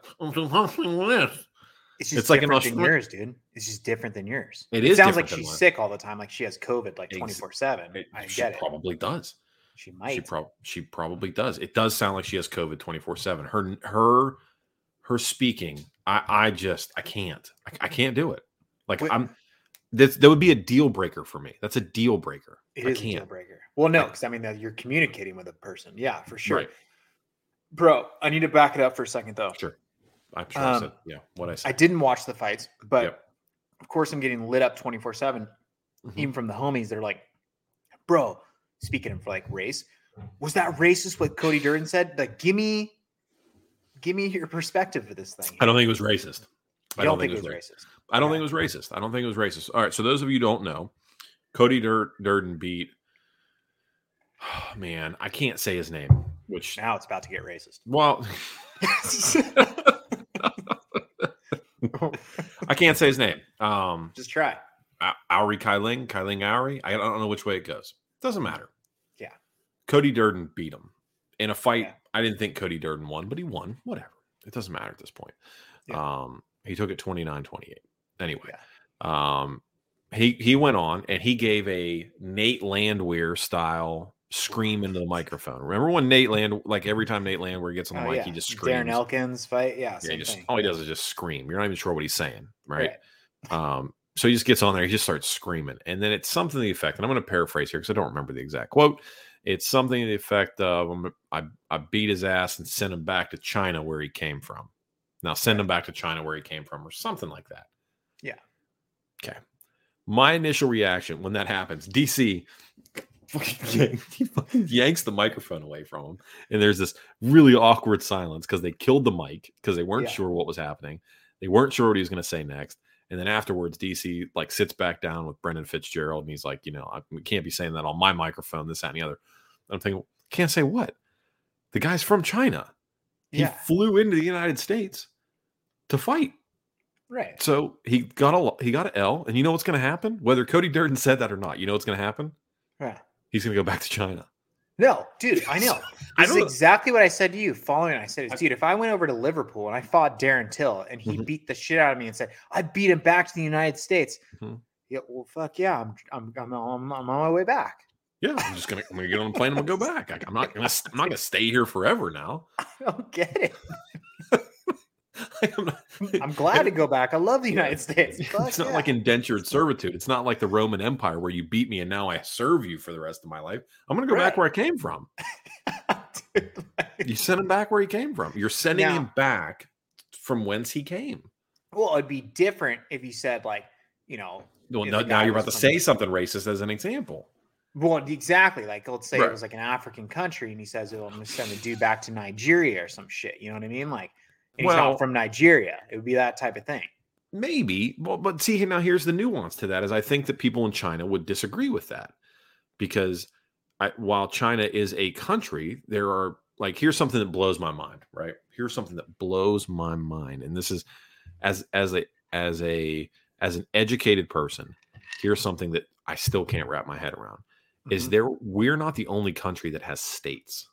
it's just It's like an different than Australian- yours, dude. It's just different than yours. It It is sounds like different than she's mine. sick all the time. Like she has COVID like Ex- twenty-four seven. It- I she get it. probably does. She might. She, prob- she probably does. It does sound like she has COVID twenty-four seven. Her her her speaking, I I just I can't. I, I can't do it. Like Wait. I'm that that would be a deal breaker for me. That's a deal breaker. It I is a can't. deal breaker. Well, no, I- because I mean that you're communicating with a person. Yeah, for sure. Right. Bro, I need to back it up for a second though. Sure. I'm sure I Um, said yeah, what I said. I didn't watch the fights, but Yep. of course I'm getting lit up twenty-four seven. Mhm. Even from the homies, they're like, bro, speaking of like race, was that racist what Cody Durden said? Like, give me give me your perspective of this thing. I don't think it was racist. You I don't think it was racist. racist. I don't Yeah. think it was racist. I don't think it was racist. All right. So those of you who don't know, Cody Dur- Durden beat. Oh, man, I can't say his name. Which Now it's about to get racist. well, I can't say his name. Um, Just try. Auri Kailing, Kailing Auri. I don't know which way it goes. Doesn't matter. Yeah. Cody Durden beat him in a fight. Yeah. I didn't think Cody Durden won, but he won. Whatever. It doesn't matter at this point. Yeah. Um, he took it twenty-nine twenty-eight. Anyway, Yeah. um, he he went on and he gave a Nate Landwehr style scream into the microphone. Remember when Nate Land, like every time Nate Landwehr gets on the Oh, mic, yeah. he just screams. Darren Elkins fight. Yeah. Yeah, Same he just thing. all he does is just scream. You're not even sure what he's saying, right? Right. Um, so he just gets on there, he just starts screaming, and then it's something to the effect, and I'm going to paraphrase here because I don't remember the exact quote. It's something to the effect of, um, I, I beat his ass and sent him back to China where he came from. Now send him back to China where he came from, or something like that. Yeah. Okay. My initial reaction when that happens, D C fucking yank, he fucking yanks the microphone away from him, and there's this really awkward silence because they killed the mic because they weren't Yeah. sure what was happening. They weren't sure what he was going to say next. And then afterwards, D C like sits back down with Brendan Fitzgerald, and he's like, you know, I we can't be saying that on my microphone, this, that, and the other. I'm thinking, can't say what? The guy's from China. He Yeah. flew into the United States to fight. Right. So he got a he got an L, and you know what's going to happen? Whether Cody Durden said that or not, you know what's going to happen? Right. He's going to go back to China. No, dude, I know. I This is don't- exactly what I said to you following it. I said, dude, if I went over to Liverpool and I fought Darren Till and he Mhm. beat the shit out of me and said, I beat him back to the United States. Mhm. Yeah, well, fuck yeah, I'm I'm I'm, I'm, I'm on my way back. Yeah, I'm just gonna I'm gonna get on the plane and we'll go back. Like, I'm not gonna I'm not gonna stay here forever now. I don't get it. Like, I'm, not, I'm glad to go back. I love the United States. Fuck it's not yeah. like indentured servitude. It's not like the Roman Empire where you beat me and now I serve you for the rest of my life. I'm gonna go back Right. where I came from. Dude, like- You send him back where he came from. You're sending Now- him back from whence he came. well, it'd be different if you said like, you know, Well, if now, the now guy you're was about to from- say something racist as an example. Well, exactly. Like, let's say Right. it was like an African country, and he says, "Oh, I'm going to send a dude back to Nigeria or some shit." You know what I mean? Like, and he's Well- not from Nigeria. It would be that type of thing. Maybe, well, but see, now here's the nuance to that: is I think that people in China would disagree with that because I, while China is a country, there are like here's something that blows my mind. Right? Here's something that blows my mind, and this is as as a as a as an educated person. Here's something that I still can't wrap my head around: is Mhm. there we're not the only country that has states.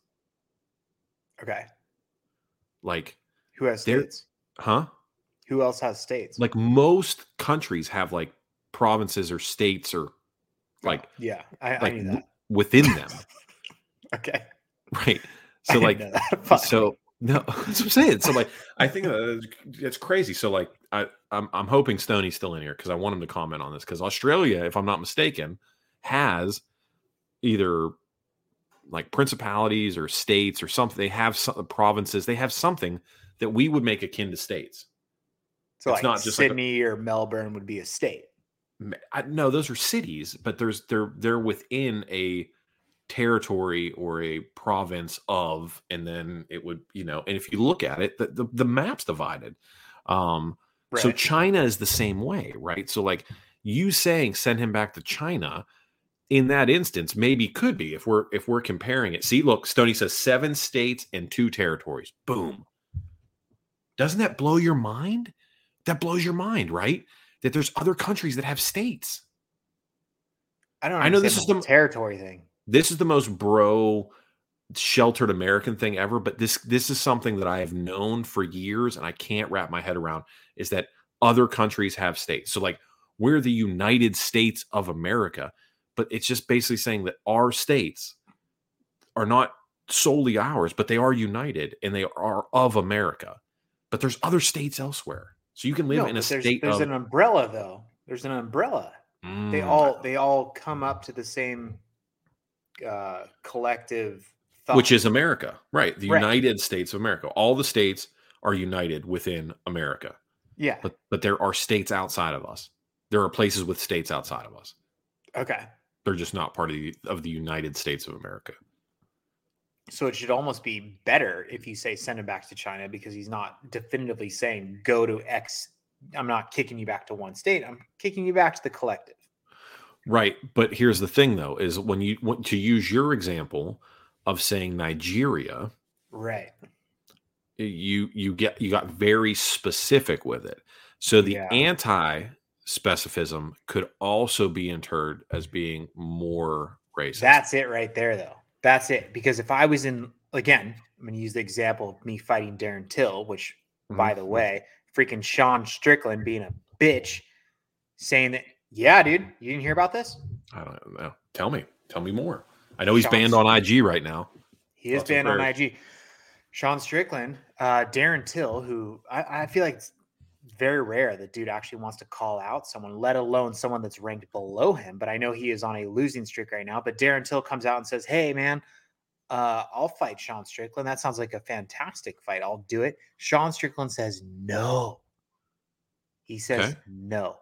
Okay. Like, Who has There- states? huh? Who else has states? Like most countries have like provinces or states or like yeah, I, I like knew w- that. within them, Okay. right? I So didn't like, know that. Fuck. so no, that's what I'm saying. So like, I think that it's crazy. So like, I I'm I'm hoping Stoney's still in here because I want him to comment on this because Australia, if I'm not mistaken, has either like principalities or states or something. They have some provinces. They have something that we would make akin to states. so it's like not just like a- Sydney or Melbourne would be a state. I, no, those are cities, but there's they're they're within a territory or a province of, and then it would, you know, and if you look at it, the the, the map's divided. Um, so Right. China is the same way, right? So like you saying send him back to China in that instance maybe could be if we're if we're comparing it. See, look, Stoney says seven states and two territories. Boom. Doesn't that blow your mind? That blows your mind, right? That there's other countries that have states. I don't. I know this understand is the the- territory thing. This is the most bro sheltered American thing ever, but this this is something that I have known for years and I can't wrap my head around is that other countries have states. So like we're the United States of America, but it's just basically saying that our states are not solely ours, but they are united and they are of America. But there's other states elsewhere. So you can live No, in a but there's, state there's of an umbrella though. There's an umbrella. They Mm, all they all come up to the same uh collective thought. which is America, right? The Right. United States of America. All the states are united within America, yeah. but but there are states outside of us. There are places with states outside of us. Okay. They're just not part of the of the United States of America. So it should almost be better if you say send him back to China because he's not definitively saying go to X. I'm not kicking you back to one state. I'm kicking you back to the collective. Right, but here's the thing though: is when you want to use your example of saying Nigeria, Right. you you get you got very specific with it. So the Yeah. anti specificism could also be interred as being more racist. That's it right there, though. That's it. Because if I was in, again, I'm going to use the example of me fighting Darren Till, which, mm-hmm. by the way, freaking Sean Strickland being a bitch, saying that, yeah, dude, you didn't hear about this? I don't know. Tell me. Tell me more. I know he's Sean banned on I G right now. He is Lots banned on I G. Sean Strickland, uh, Darren Till, who I, I feel like it's very rare that dude actually wants to call out someone, let alone someone that's ranked below him. But I know he is on a losing streak right now. But Darren Till comes out and says, hey, man, uh, I'll fight Sean Strickland. That sounds like a fantastic fight. I'll do it. Sean Strickland says no. He says okay. no.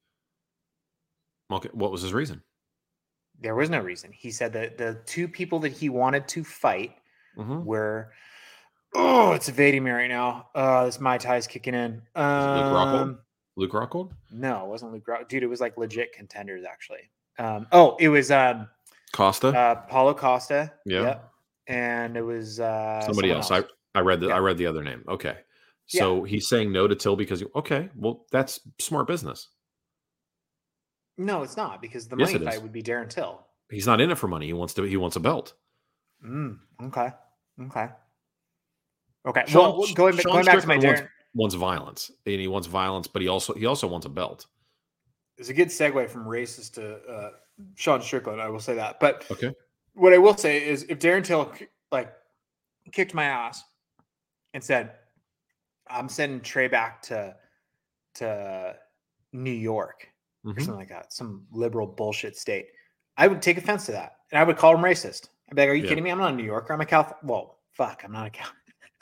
Okay. What was his reason? There was no reason. He said that the two people that he wanted to fight mm-hmm. were, oh, it's evading me right now. Uh, this Mai Tai is kicking in. Um, Luke Rockhold? Luke Rockhold? No, it wasn't Luke Rockhold. Dude, it was like legit contenders, actually. Um, oh, it was um, Costa? Uh, Paulo Costa. Yeah. Yep. And it was uh, somebody else. else. I, I read the yeah. I read the other name. Okay. So yeah. he's saying no to Till because, okay, well, that's smart business. No, it's not, because the yes, money fight would be Darren Till. He's not in it for money. He wants to. He wants a belt. Mm, okay. Okay. Okay. Sean, well, going, Sean going back to my Darren wants, wants violence, and he wants violence, but he also he also wants a belt. It's a good segue from racist to uh, Sean Strickland. I will say that. But okay, what I will say is, if Darren Till like kicked my ass and said, "I'm sending Trey back to to New York." Mm-hmm. Or something like that, some liberal bullshit state, I would take offense to that. And I would call him racist. I'd be like, are you yeah. kidding me? I'm not a New Yorker. I'm a Cal. Well, fuck, I'm not a Cal.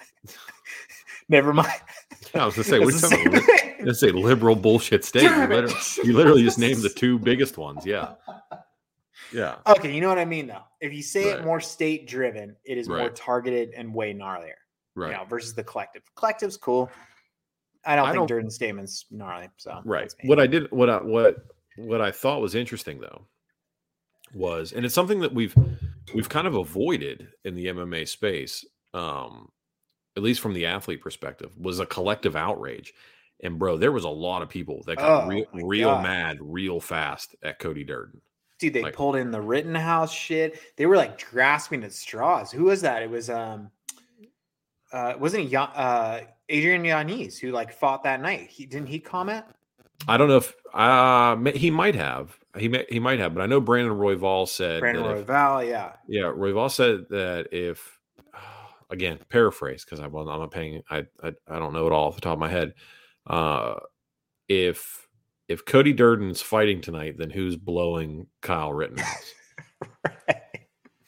Never mind. Yeah, I was going to say, we're talking about, let's say liberal bullshit state. You literally, you literally just named the two biggest ones. Yeah. Yeah. Okay, you know what I mean, though. If you say right. it more state driven, it is right. more targeted and way gnarlier. Right. You know, versus the collective. Collective's cool. I don't I think don't, Durden's statement's gnarly. So right. What I did, what I what what I thought was interesting though, was, and it's something that we've we've kind of avoided in the M M A space, um, at least from the athlete perspective, was a collective outrage. And bro, there was a lot of people that got oh, real, real mad, real fast at Cody Durden. Dude, they like, pulled in the Rittenhouse shit. They were like grasping at straws. Who was that? It was um, uh, wasn't it uh. Adrian Yanez, who like fought that night. He didn't he comment? I don't know if uh he might have. He may, he might have, but I know Brandon Royval said Brandon Royval, yeah. Yeah, Royval said that if again, paraphrase because I well, I'm not paying I, I I don't know it all off the top of my head. Uh if if Cody Durden's fighting tonight, then who's blowing Kyle Rittenhouse? Right.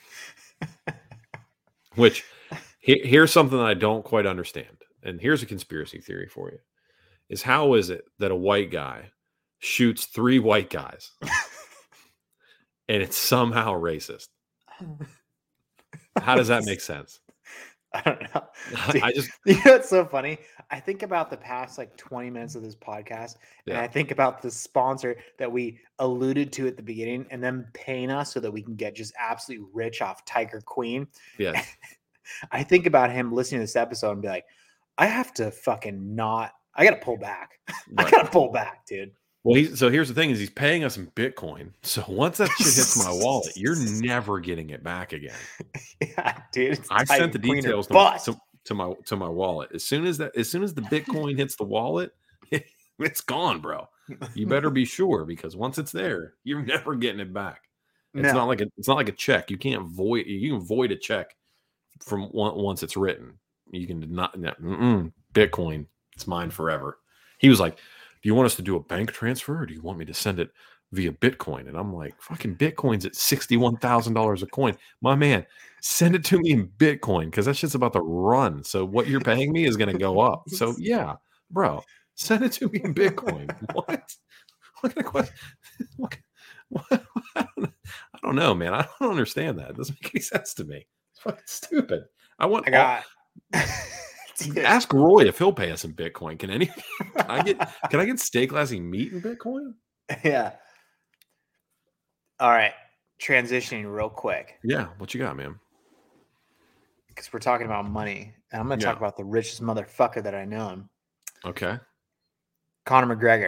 Which he, here's something that I don't quite understand. And here's a conspiracy theory for you, is how is it that a white guy shoots three white guys and it's somehow racist? How does that make sense? I don't know. Dude, I just, you know, it's so funny. I think about the past like twenty minutes of this podcast, and yeah. I think about the sponsor that we alluded to at the beginning and them paying us so that we can get just absolutely rich off Tiger Queen. Yeah. I think about him listening to this episode and be like, I have to fucking not. I got to pull back. Right. I got to pull back, dude. Well, he's, so here's the thing: is he's paying us in Bitcoin. So once that shit hits my wallet, you're never getting it back again. Yeah, dude. I sent the details to, to, to my to my wallet. As soon as that, as soon as the Bitcoin hits the wallet, it's gone, bro. You better be sure, because once it's there, you're never getting it back. It's no. not like a it's not like a check. You can't void you can void a check from one, once it's written. You can not mm-mm, Bitcoin. It's mine forever. He was like, do you want us to do a bank transfer, or do you want me to send it via Bitcoin? And I'm like, fucking Bitcoin's at sixty-one thousand dollars a coin. My man, send it to me in Bitcoin, because that shit's about to run. So what you're paying me is going to go up. So yeah, bro, send it to me in Bitcoin. What? What kind of question? What? What? I don't know, man. I don't understand that. It doesn't make any sense to me. It's fucking stupid. I want. I got. All, ask Roy if he'll pay us in Bitcoin. Can any? Can I get? Can I get steak glassy meat in Bitcoin? Yeah. All right. Transitioning real quick. Yeah. What you got, man? Because we're talking about money, and I'm going to yeah. talk about the richest motherfucker that I know him. Okay. Conor McGregor.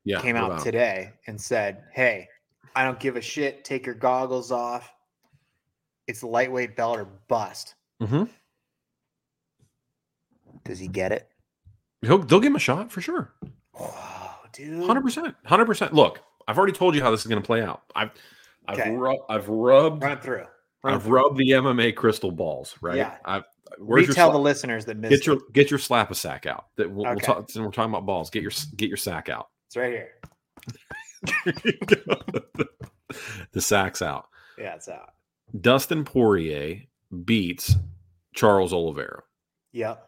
Yeah, came what out about him? today and said, "Hey, I don't give a shit. Take your goggles off. It's a lightweight belt or bust." Mm-hmm. Does he get it? He'll, they'll give him a shot for sure. Whoa, dude. one hundred percent. one hundred percent. Look, I've already told you how this is going to play out. I've I've, Okay. rub, I've rubbed Run it through. Run it I've through. rubbed the M M A crystal balls, right? Yeah. I've where's Retell your the slap, listeners that missed get your it. get your slap a sack out. That we'll, we'll Okay. talk, since we're talking about balls. Get your get your sack out. It's right here. The sack's out. Yeah, it's out. Dustin Poirier beats Charles Oliveira. Yep.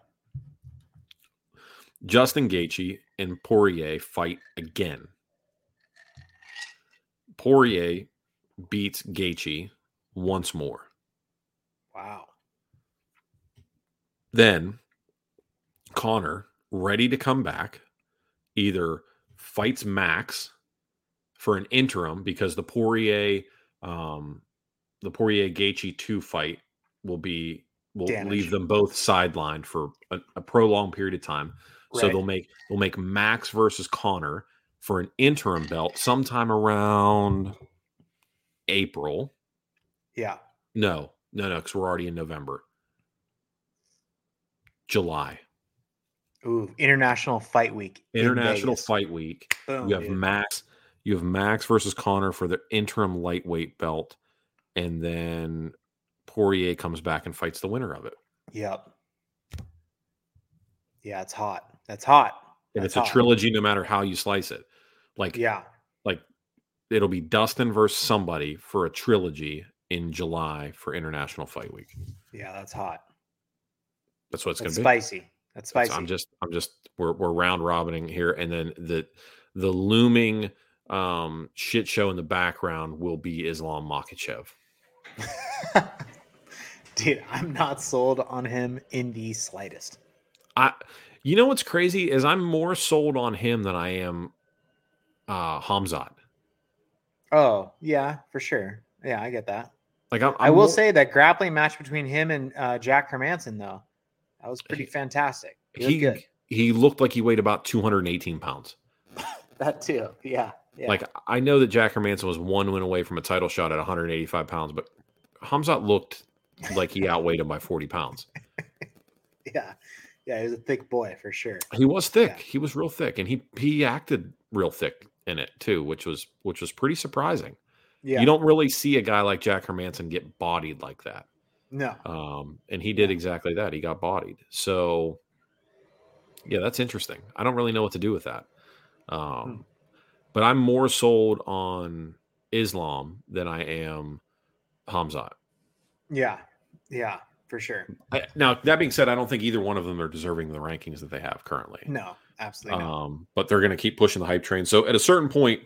Justin Gaethje and Poirier fight again. Poirier beats Gaethje once more. Wow. Then Connor, ready to come back, either fights Max for an interim because the Poirier, um, the Poirier Gaethje two fight will be will Damage. leave them both sidelined for a, a prolonged period of time. So Right. they'll make they'll make Max versus Connor for an interim belt sometime around April. Yeah. No, no, no, because we're already in November. July. Ooh, International Fight Week. in International Vegas. Fight Week. Boom, You have dude. Max. You have Max versus Connor for the interim lightweight belt, and then Poirier comes back and fights the winner of it. Yep. Yeah, it's hot. That's hot. And That's it's a hot. trilogy, no matter how you slice it. Like, Yeah. like it'll be Dustin versus somebody for a trilogy in July for International Fight Week. Yeah, that's hot. That's what it's going That's to be. spicy. That's That's- spicy. I'm just, I'm just, we're we're round robining here, and then the the looming um, shit show in the background will be Islam Makhachev. Dude, I'm not sold on him in the slightest. I, you know what's crazy is I'm more sold on him than I am uh, Hamzat. Oh, yeah, for sure. Yeah, I get that. Like I'm, i I'm will more- say that grappling match between him and uh, Jack Hermanson, though, that was pretty He- fantastic. He, looked he good. he looked like he weighed about two hundred eighteen pounds. That too. Yeah. yeah. Like I know that Jack Hermanson was one win away from a title shot at one hundred eighty-five pounds, but Hamzat looked like he outweighed him by forty pounds. yeah. Yeah, he was a thick boy for sure. He was thick. Yeah. He was real thick, and he he acted real thick in it too, which was which was pretty surprising. Yeah. You don't really see a guy like Jack Hermanson get bodied like that. No. Um, and he did Yeah. exactly that. He got bodied. So, yeah, that's interesting. I don't really know what to do with that. Um, Hmm. But I'm more sold on Islam than I am Hamzat. Yeah. Yeah, for sure. I, now, that being said, I don't think either one of them are deserving the rankings that they have currently. No, absolutely not. Um, but they're going to keep pushing the hype train. So at a certain point,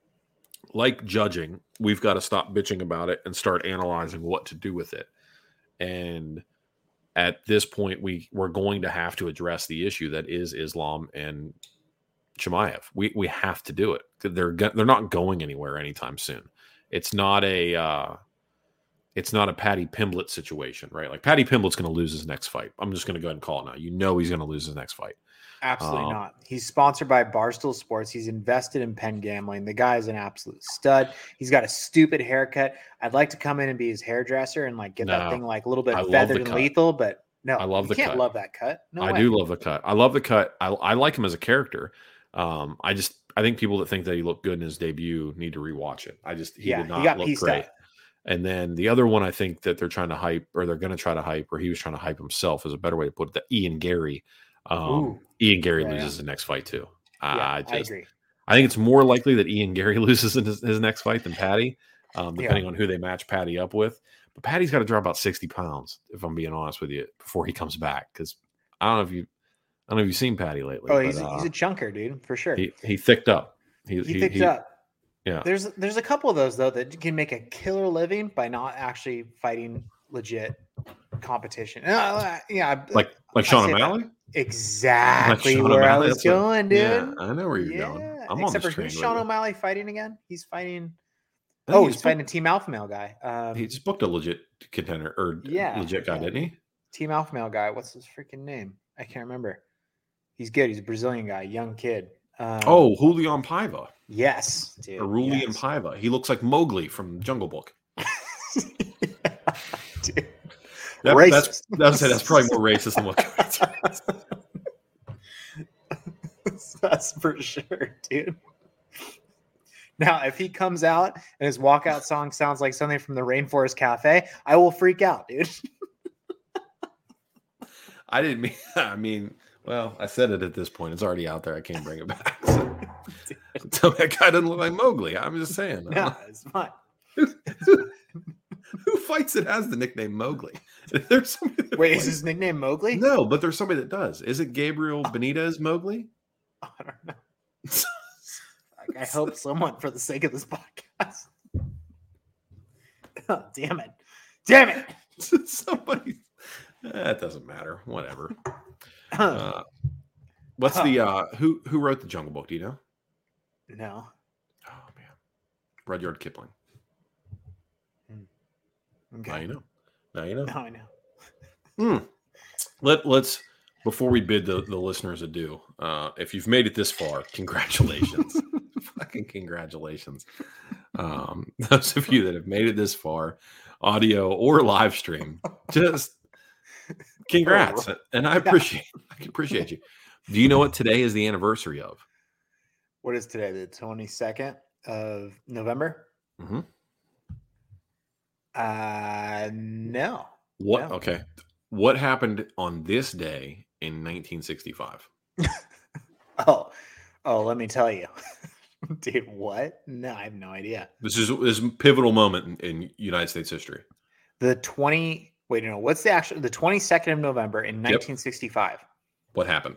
like judging, we've got to stop bitching about it and start analyzing what to do with it. And at this point, we we're going to have to address the issue that is Islam and Chimaev. We we have to do it. They're go- they're not going anywhere anytime soon. It's not a uh, it's not a Paddy Pimblett situation, right? Like Paddy Pimblett's going to lose his next fight. I'm just going to go ahead and call it now. You know he's going to lose his next fight. Absolutely um, not. He's sponsored by Barstool Sports. He's invested in Penn Gambling. The guy is an absolute stud. He's got a stupid haircut. I'd like to come in and be his hairdresser and like get No, that thing like a little bit I love feathered the and cut. lethal, but no, I love you the can't cut. love that cut. No I way. do love the cut. I love the cut. I, I like him as a character. Um, I just I think people that think that he looked good in his debut need to rewatch it. I just he Yeah, did he not got look pieced great. up. And then the other one I think that they're trying to hype, or they're going to try to hype, or he was trying to hype himself, is a better way to put it. That Ian Gary, um, Ooh. Ian Gary Yeah, loses yeah. the next fight too. Yeah, I I just agree. I think it's more likely that Ian Gary loses in his, his next fight than Patty, um, depending Yeah. on who they match Patty up with. But Patty's got to drop about sixty pounds, if I'm being honest with you, before he comes back. Because I don't know if you, I don't know if you've seen Patty lately. Oh, but, he's, a, uh, he's a chunker, dude, for sure. he he thicked up. He he picked up. Yeah. There's there's a couple of those though that can make a killer living by not actually fighting legit competition. Uh, yeah, Like like I Sean say that. O'Malley. Exactly Sean where I O'Malley, was that's what- going, dude. Yeah, I know where you're Yeah. going. I'm on Except this for train who's with Sean you. O'Malley fighting again? He's fighting. I think Oh, he's he's fighting a Team Alpha Male guy. Um, He's booked a legit contender or Yeah, legit guy, yeah. didn't he? Team Alpha Male guy. What's his freaking name? I can't remember. He's good. He's a Brazilian guy, young kid. Um, Oh, Julian Paiva. yes, dude. Aurelian yes. Paiva. He looks like Mowgli from Jungle Book. Dude. That, Racist. that's that's that's probably more racist than what. That's for sure, dude. Now, if he comes out and his walkout song sounds like something from the Rainforest Cafe, I will freak out, dude. I didn't mean. I mean, well, I said it at this point. It's already out there. I can't bring it back. So. Tell me that guy doesn't look like Mowgli. I'm just saying. No, it's fine. Who fights that has the nickname Mowgli? There's somebody that Wait, plays. is his nickname Mowgli? No, but there's somebody that does. Is it Gabriel Benitez Mowgli? I don't know. Like, I hope someone, for the sake of this podcast. Oh, damn it. Damn it. Somebody. That doesn't matter. Whatever. Uh, what's the uh who who wrote the Jungle Book? Do you know? No. Oh man, Rudyard Kipling. Okay. Now you know. Now you know. Now I know. Mm. Let let's before we bid the, the listeners adieu. Uh, if you've made it this far, congratulations. Fucking congratulations. Um, those of you that have made it this far, audio or live stream, just congrats. And I appreciate I appreciate you. Do you know what today is the anniversary of? What is today? The twenty-second of November? Mm-hmm. Uh, no. What? No. Okay. What happened on this day in nineteen sixty-five? Oh, oh, let me tell you. Dude, what? No, I have no idea. This is this is a pivotal moment in, in United States history. The twenty, wait, no, what's the actual, the twenty-second of November in nineteen sixty-five? What happened?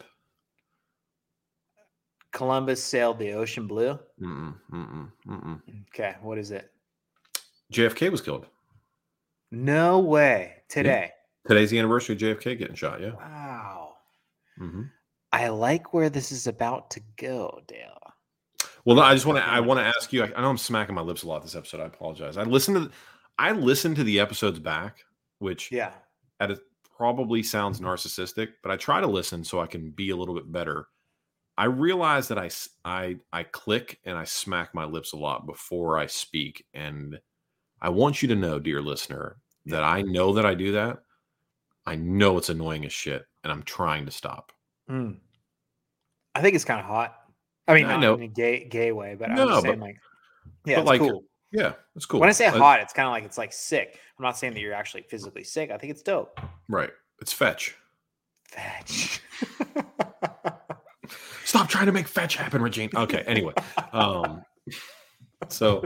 Columbus sailed the ocean blue. Mm-mm, mm-mm, mm-mm. Okay, what is it? J F K was killed. No way. Today. Today's the anniversary of J F K getting shot. Yeah. Wow. Mm-hmm. I like where this is about to go, Dale. Well, no, I just want to. I want to ask you. I, I know I'm smacking my lips a lot this episode. I apologize. I listened to. The, I listened to the episodes back, which Yeah. at it probably sounds narcissistic, but I try to listen so I can be a little bit better. I realize that I I I click and I smack my lips a lot before I speak, and I want you to know, dear listener, that I know that I do that. I know it's annoying as shit, and I'm trying to stop. Mm. I think it's kind of hot. I mean, I not know. in a gay gay way, but No, I'm just but- saying, like, yeah, but it's like, cool. Yeah, it's cool. When I say Uh, hot, it's kind of like it's like sick. I'm not saying that you're actually physically sick. I think it's dope. right? It's fetch. Fetch. Stop trying to make fetch happen, Regine. Okay, anyway. Um, so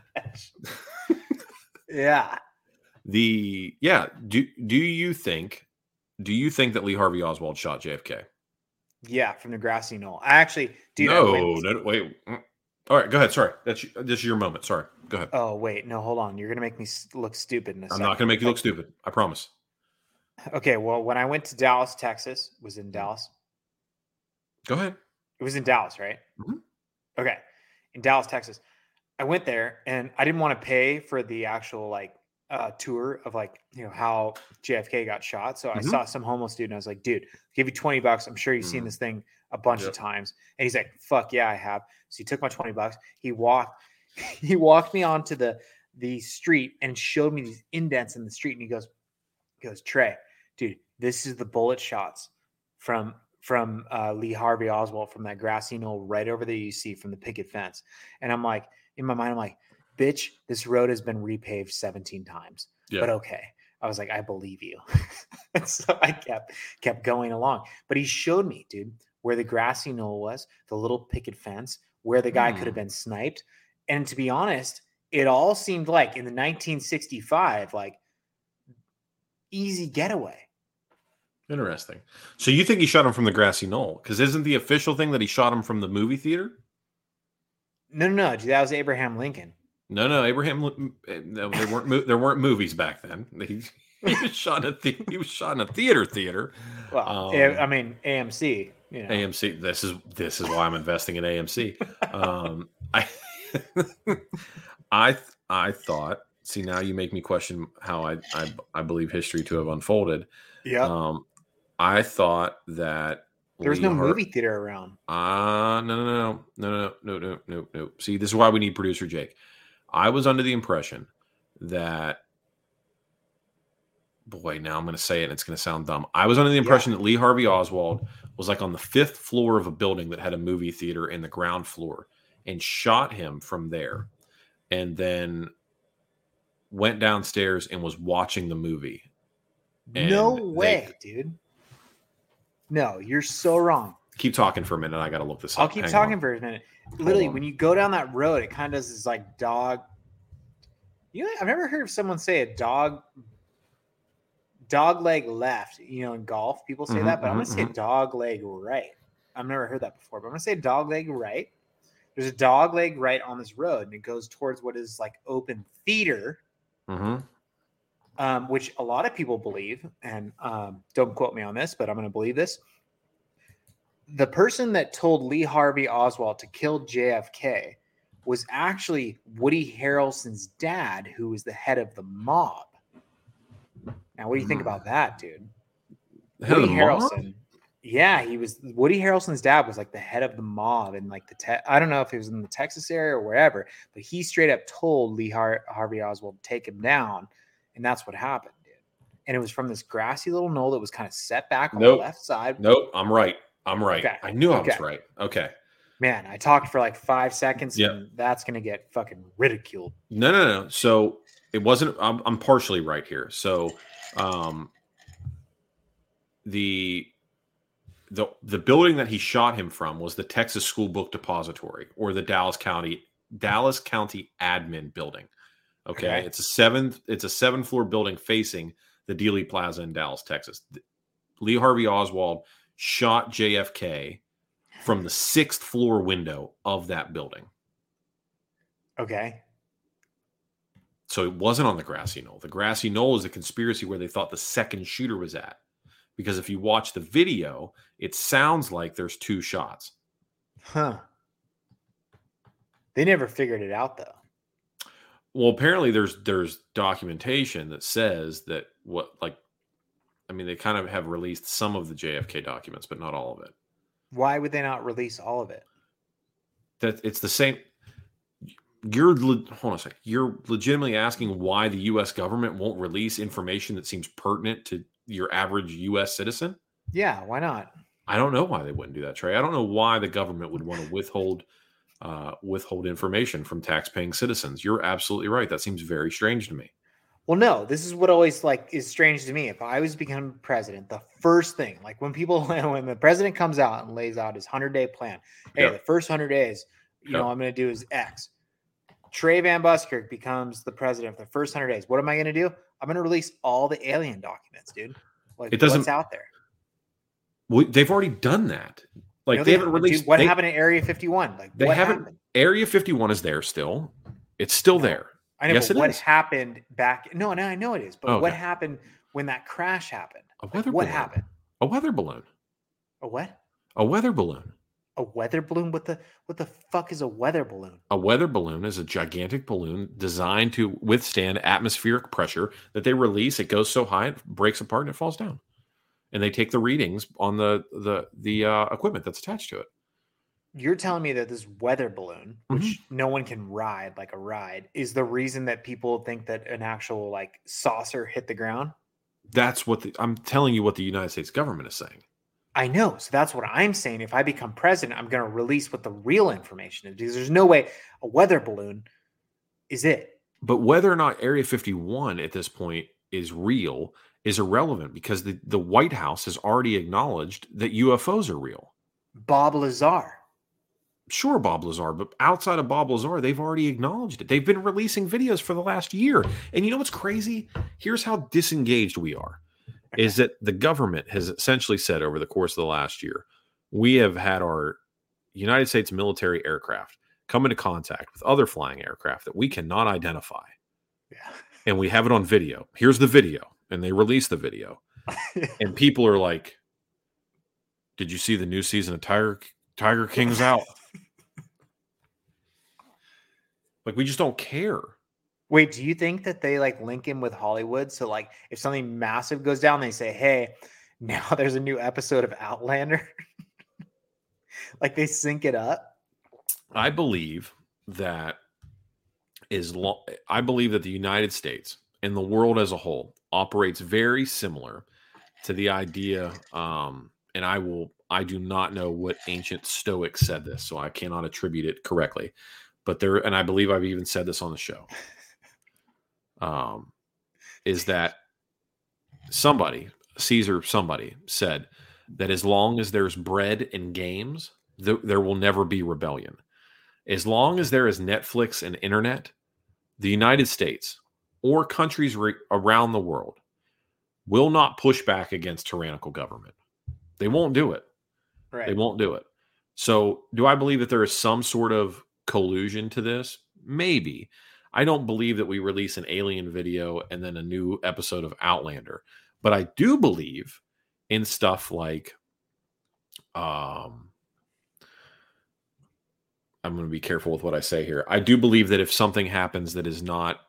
Yeah. the yeah, do do you think do you think that Lee Harvey Oswald shot J F K? Yeah, from the grassy knoll. I actually, dude. I no, went- no, wait. Mm. All right, go ahead. Sorry, that's this is your moment. Sorry, go ahead. Oh wait, no, hold on. You're gonna make me s- look stupid in a I'm second. not going to make you look stupid. I promise. Okay, well, when I went to Dallas, Texas, was in Dallas. Go ahead. It was in Dallas, right? Mhm. Okay, in Dallas, Texas. I went there and I didn't want to pay for the actual like uh, tour of like you know how J F K got shot. So I Mhm. saw some homeless dude and I was like, dude, I'll give you twenty bucks. I'm sure you've seen Mhm. this thing a bunch Yep. of times. And he's like, fuck yeah, I have. So he took my twenty bucks. He walked, he walked me onto the the street and showed me these indents in the street. And he goes, he goes, Trey, dude, this is the bullet shots from from uh, Lee Harvey Oswald from that grassy knoll right over there you see from the picket fence. And I'm like, in my mind, I'm like, bitch, this road has been repaved seventeen times. Yeah. But okay. I was like, I believe you. And so I kept kept going along. But he showed me, dude, where the grassy knoll was, the little picket fence, where the guy Hmm. could have been sniped. And to be honest, it all seemed like in the nineteen sixty-five, like easy getaway. Interesting. So you think he shot him from the grassy knoll? Because isn't the official thing that he shot him from the movie theater? No, no, no. Dude, that was Abraham Lincoln. No, no, Abraham. No, there weren't mo- there weren't movies back then. He, he was shot in a the- he was shot in a theater theater. Well, Um, A- I mean, A M C. You know. A M C. This is this is why I'm investing in A M C. Um, I I I thought. See, now you make me question how I I, I believe history to have unfolded. Yeah. Um, I thought that There was Lee no Har- movie theater around. Uh, no, no, no, no, no, no, no, no, no. See, this is why we need producer Jake. I was under the impression that, boy, now I'm going to say it and it's going to sound dumb. I was under the impression Yeah. that Lee Harvey Oswald was like on the fifth floor of a building that had a movie theater in the ground floor and shot him from there and then went downstairs and was watching the movie. No And way, they- dude. No, you're so wrong. Keep talking for a minute. I got to look this up. I'll keep Hang talking on. for a minute. Literally, on. when you go down that road, it kind of does this like dog. You know, I've never heard of someone say a dog dog leg left. You know, in golf, people say Mhm, that, but I'm mhm, gonna say dog leg right. I've never heard that before, but I'm gonna say dog leg right. There's a dog leg right on this road, and it goes towards what is like open theater, Mhm. um, which a lot of people believe. And um, don't quote me on this, but I'm gonna believe this. The person that told Lee Harvey Oswald to kill J F K was actually Woody Harrelson's dad, who was the head of the mob. Now, what do you think Mm. about that, dude? The head of Woody the mob? Harrelson. Yeah, he was Woody Harrelson's dad was like the head of the mob in like the te- I don't know if it was in the Texas area or wherever, but he straight up told Lee Har- Harvey Oswald to take him down, and that's what happened, dude. And it was from this grassy little knoll that was kind of set back on Nope. the left side. Nope. I'm right. I'm right. Okay. I knew I was Okay. right. Okay. Man, I talked for like five seconds, Yeah. and that's gonna get fucking ridiculed. No, no, no. So it wasn't. I'm, I'm partially right here. So, um, the the the building that he shot him from was the Texas School Book Depository, or the Dallas County Dallas County Admin Building. Okay, Okay. it's a seven. It's a seven floor building facing the Dealey Plaza in Dallas, Texas. Lee Harvey Oswald shot J F K from the sixth floor window of that building. Okay. So it wasn't on the grassy knoll. The grassy knoll is a conspiracy where they thought the second shooter was at. Because if you watch the video, it sounds like there's two shots. Huh. They never figured it out though. Well, apparently there's there's documentation that says that what like I mean, they kind of have released some of the J F K documents, but not all of it. Why would they not release all of it? That it's the same. You're le- hold on a second. You're legitimately asking why the U S government won't release information that seems pertinent to your average U S citizen? Yeah, why not? I don't know why they wouldn't do that, Trey. I don't know why the government would want to withhold uh, withhold information from tax-paying citizens. You're absolutely right. That seems very strange to me. Well, no, this is what always like is strange to me. If I was become president, the first thing, like when people, when the president comes out and lays out his hundred-day plan, hey, Yeah. the first hundred days, you Yeah. know, I'm going to do is X. Trey Van Buskirk becomes the president for the first hundred days. What am I going to do? I'm going to release all the alien documents, dude. Like, It doesn't- what's out there? We, they've already done that. Like No, they haven't haven't, dude. released. What they, happened at Area fifty-one? Like, They what haven't. happened? Area fifty-one is there still. It's still there. I know, Yes, but it what is. happened back? No, no, I know it is. But Okay. what happened when that crash happened? A Like, weather what balloon. happened? A weather balloon. A what? A weather balloon. A weather balloon? What the what the fuck is a weather balloon? A weather balloon is a gigantic balloon designed to withstand atmospheric pressure that they release. It goes so high it breaks apart and it falls down. And they take the readings on the the the uh, equipment that's attached to it. You're telling me that this weather balloon, which Mm-hmm. no one can ride like a ride, is the reason that people think that an actual like saucer hit the ground? That's what the, I'm telling you. What the United States government is saying. I know. So that's what I'm saying. If I become president, I'm going to release what the real information is because there's no way a weather balloon is it. But whether or not Area fifty-one at this point is real is irrelevant because the, the White House has already acknowledged that U F Os are real. Bob Lazar. Sure, Bob Lazar, but outside of Bob Lazar, they've already acknowledged it. They've been releasing videos for the last year. And you know what's crazy? Here's how disengaged we are. Is that the government has essentially said over the course of the last year, we have had our United States military aircraft come into contact with other flying aircraft that we cannot identify. Yeah. And we have it on video. Here's the video. And they release the video. And people are like, did you see the new season of Tiger Tiger King's out? Like, we just don't care. Wait, do you think that they like link in with Hollywood? So like if something massive goes down, they say, hey, now there's a new episode of Outlander. Like they sync it up. I believe that is lo- I believe that the United States and the world as a whole operates very similar to the idea. Um, and I will, I do not know what ancient Stoic said this, so I cannot attribute it correctly. But there, and I believe I've even said this on the show. Um, is that somebody, Caesar, somebody said that as long as there's bread and games, th- there will never be rebellion. As long as there is Netflix and internet, the United States or countries re- around the world will not push back against tyrannical government. They won't do it. Right. They won't do it. So do I believe that there is some sort of collusion to this? Maybe. I don't believe that we release an Alien video and then a new episode of Outlander. But I do believe in stuff like um, I'm going to be careful with what I say here. I do believe that if something happens that is not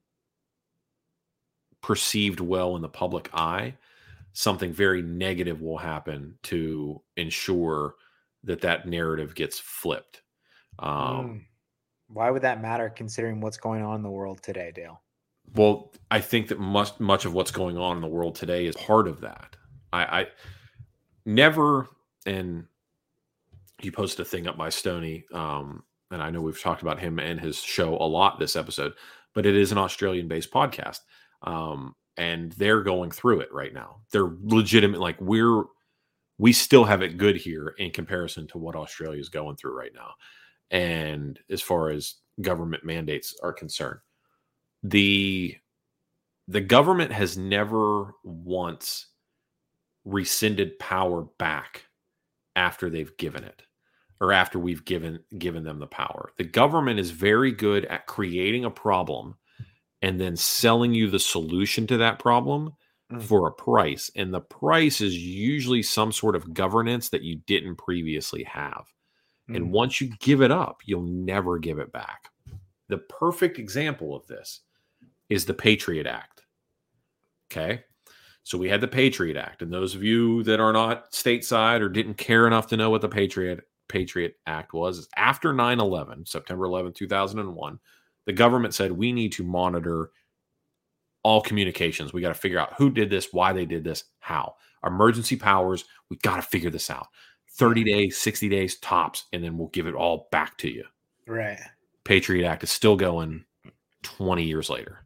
perceived well in the public eye, something very negative will happen to ensure that that narrative gets flipped. Um, mm. Why would that matter considering what's going on in the world today, Dale? Well, I think that much, much of what's going on in the world today is part of that. I, I never, and he posted a thing up by Stoney, um, and I know we've talked about him and his show a lot this episode, but it is an Australian-based podcast, um, and they're going through it right now. They're legitimate, like we're, we still have it good here in comparison to what Australia is going through right now. And as far as government mandates are concerned, the the government has never once rescinded power back after they've given it, or after we've given given them the power. The government is very good at creating a problem and then selling you the solution to that problem mm. for a price. And the price is usually some sort of governance that you didn't previously have. And once you give it up, you'll never give it back. The perfect example of this is the Patriot Act. Okay. So we had the Patriot Act. And those of you that are not stateside or didn't care enough to know what the Patriot Patriot Act was, after nine eleven, September eleventh, two thousand one, the government said we need to monitor all communications. We got to figure out who did this, why they did this, how. Emergency powers, we got to figure this out. thirty days, sixty days tops, and then we'll give it all back to you. Right. Patriot Act is still going twenty years later.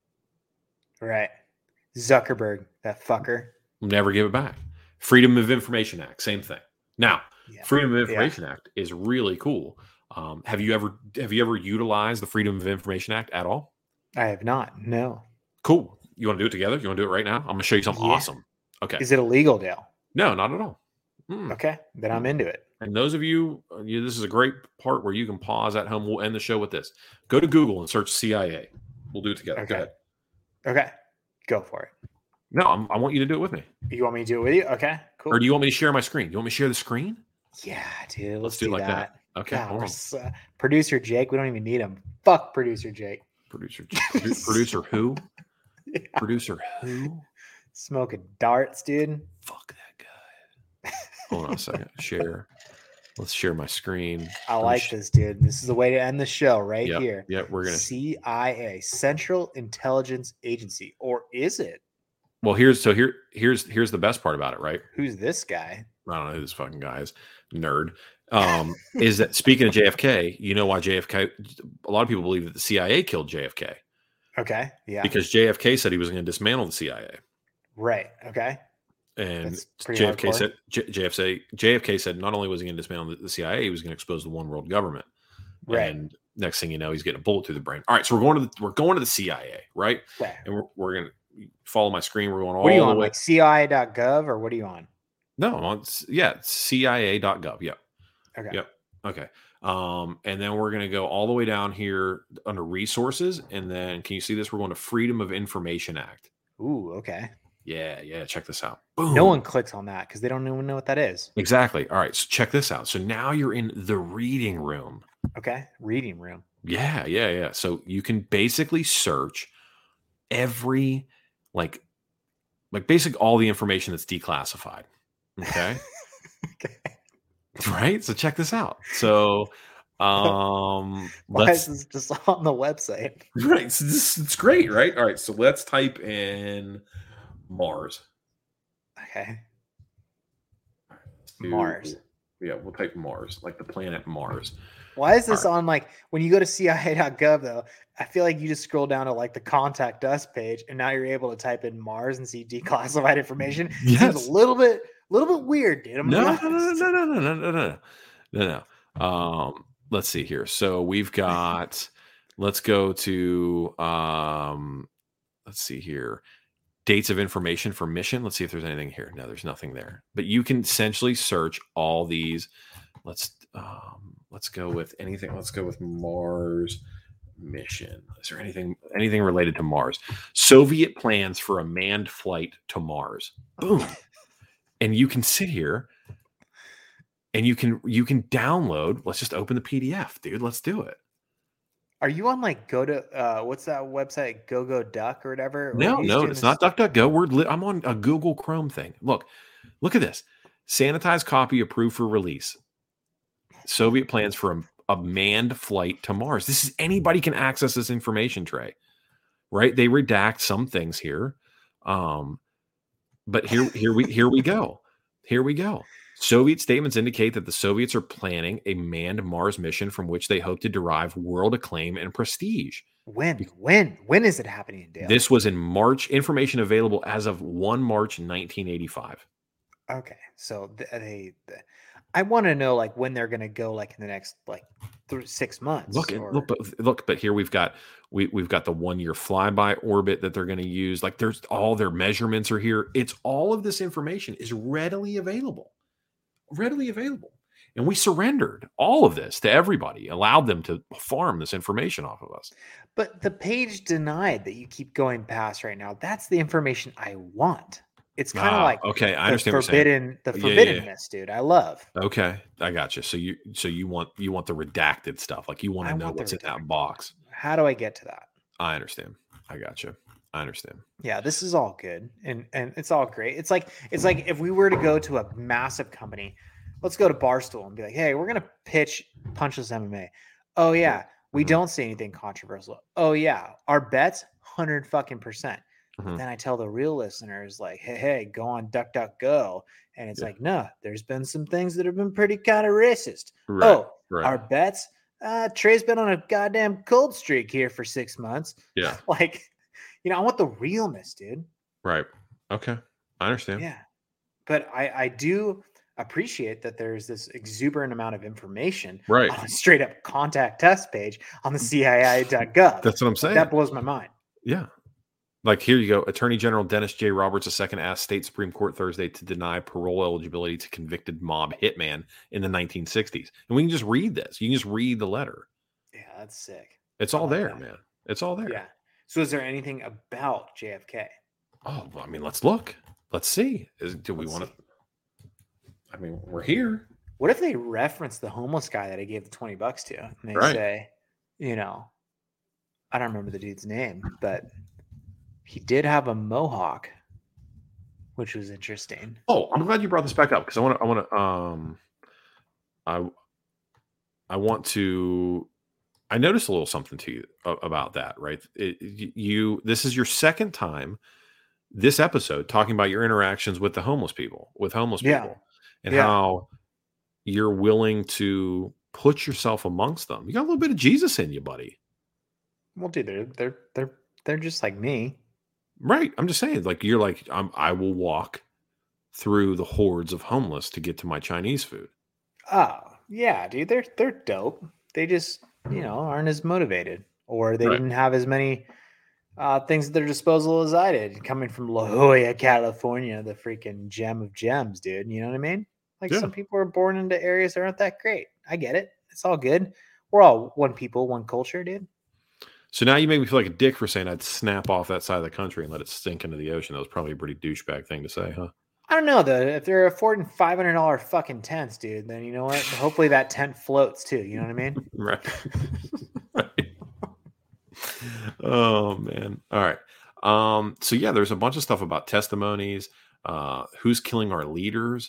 Right. Zuckerberg, that fucker. We'll never give it back. Freedom of Information Act, same thing. Now, yeah. Freedom of Information yeah. Act is really cool. Um, have you ever have you ever utilized the Freedom of Information Act at all? I have not. No. Cool. You want to do it together? You want to do it right now? I'm going to show you something yeah. awesome. Okay. Is it illegal, Dale? No, not at all. Mm. Okay, then I'm into it. And those of you, you, this is a great part where you can pause at home. We'll end the show with this. Go to Google and search C I A. We'll do it together. Okay. Go ahead. Okay, go for it. No, I'm, I want you to do it with me. You want me to do it with you? Okay, cool. Or do you want me to share my screen? You want me to share the screen? Yeah, dude. Let's, let's do, do like that. that. Okay. God, uh, producer Jake, we don't even need him. Fuck producer Jake. Producer, produ- producer who? Yeah. Producer who? Smoking darts, dude. Fuck that guy. Hold on a second. Share. Let's share my screen. I like sh- this, dude. This is the way to end the show right yep, here. Yeah, we're gonna C I A, Central Intelligence Agency, or is it? Well, here's so here here's here's the best part about it, right? Who's this guy? I don't know who this fucking guy is. Nerd. Um, is that speaking of J F K? You know why J F K? A lot of people believe that the C I A killed J F K. Okay. Yeah. Because J F K said he was going to dismantle the C I A. Right. Okay. And J F K hardcore. said J- J F K J F K said not only was he going to dismantle the C I A, he was going to expose the one world government. Right. And next thing you know, he's getting a bullet through the brain. All right, so we're going to the, we're going to the C I A, right? Okay. And we're, we're going to follow my screen. We're going all what are you the on, way. like C I A dot gov or what are you on? No, on yeah, C I A dot gov. Yep. Okay. Yep. Okay. Um, and then we're going to go all the way down here under resources, and then can you see this? We're going to Freedom of Information Act. Ooh, okay. Yeah, yeah. Check this out. Boom. No one clicks on that because they don't even know what that is. Exactly. All right. So check this out. So now you're in the reading room. Okay. Reading room. Yeah, yeah, yeah. So you can basically search every like like basically all the information that's declassified. Okay. Okay. Right. So check this out. So, um, Why let's is this just on the website? right. So this it's great, right? All right. So let's type in Mars. Okay. Do- Mars. Yeah, we'll type Mars, like the planet Mars. Why is this All on like when you go to C I A dot gov though? I feel like you just scroll down to like the contact us page and now you're able to type in Mars and see declassified information. Yes. Seems a little bit a little bit weird, dude. I'm No, no, gonna be no, honest. no, no, no, no, no, no, no, no. Um, let's see here. So we've got. Let's go to. Um, let's see here. Dates of information for mission. Let's see if there's anything here. No, there's nothing there. But you can essentially search all these. Let's um, let's go with anything. Let's go with Mars mission. Is there anything anything related to Mars? Soviet plans for a manned flight to Mars. Boom. And you can sit here and you can you can download. Let's just open the P D F, dude. Let's do it. Are you on like go to uh what's that website? Go Go Duck or whatever? Or No, are you no, doing it's this- not DuckDuckGo. We're li- I'm on a Google Chrome thing. Look, look at this. Sanitized copy approved for release. Soviet plans for a, a manned flight to Mars. This is anybody can access this information, Trey. Right? They redact some things here. Um, but here, here we here we go. Here we go. Soviet statements indicate that the Soviets are planning a manned Mars mission from which they hope to derive world acclaim and prestige. When? When? When is it happening, Dale? This was in March. Information available as of the first of March nineteen eighty-five. Okay, so th- they, th- I want to know like when they're gonna go, like in the next like th- six months. Look, at, or- look, but look, but here we've got we we've got the one year flyby orbit that they're going to use. Like, there's all their measurements are here. It's all of this information is readily available, readily available, and we surrendered all of this to everybody, allowed them to farm this information off of us. But the page denied that you keep going past right now. That's the information I want. It's kind of Ah, like okay, I the understand what you're saying. forbidden, the Yeah, yeah, yeah. forbiddenness, dude. I love. Okay, I got you. So you so you want you want the redacted stuff, like you want I to know want the what's in that redacted. box. How do I get to that? I understand. I got you. I understand. Yeah, this is all good and and it's all great. It's like it's like if we were to go to a massive company, let's go to Barstool and be like, hey, we're gonna pitch Punchless M M A. Oh yeah, we Mhm. don't say anything controversial. Oh yeah, our bets hundred fucking percent. Mhm. Then I tell the real listeners like, hey, hey, go on DuckDuckGo, and it's Yeah. like, no, there's been some things that have been pretty kind of racist. Right, Oh, right. our bets. Uh, Trey's been on a goddamn cold streak here for six months. Yeah. Like, you know, I want the realness, dude. Right. Okay. I understand. Yeah. But I, I do appreciate that there's this exuberant amount of information Right. on a straight up contact test page on the C I A dot gov. That's what I'm saying. That blows my mind. Yeah. Like, here you go. Attorney General Dennis J. Roberts the second asked State Supreme Court Thursday to deny parole eligibility to convicted mob hitman in the nineteen sixties. And we can just read this. You can just read the letter. Yeah, that's sick. It's I all like there, that. man. It's all there. Yeah. So is there anything about J F K? Oh, well, I mean, let's look. Let's see. Is, do we Let's want to? I mean, we're here. What if they reference the homeless guy that I gave the twenty bucks to? And they Right. say, you know, I don't remember the dude's name, but he did have a mohawk, which was interesting. Oh, I'm glad you brought this back up because I want to. I want to. Um, I I want to. I noticed a little something to you a- about that, right? It, y- you. This is your second time this episode talking about your interactions with the homeless people, with homeless Yeah. people, and Yeah. how you're willing to put yourself amongst them. You got a little bit of Jesus in you, buddy. Well, dude, they're they're they're they're just like me. Right. I'm just saying, like, you're like, I'm, I will walk through the hordes of homeless to get to my Chinese food. Oh, yeah, dude, they're they're dope. They just, you know, aren't as motivated, or they Right. didn't have as many uh, things at their disposal as I did. Coming from La Jolla, California, the freaking gem of gems, dude. You know what I mean? Like Yeah. some people are born into areas that aren't that great. I get it. It's all good. We're all one people, one culture, dude. So now you make me feel like a dick for saying I'd snap off that side of the country and let it sink into the ocean. That was probably a pretty douchebag thing to say, huh? I don't know though. If they're affording five hundred dollar fucking tents, dude, then you know what? Hopefully that tent floats too. You know what I mean? Right. Right. Oh man. All right. Um, so yeah, there's a bunch of stuff about testimonies, uh, who's killing our leaders.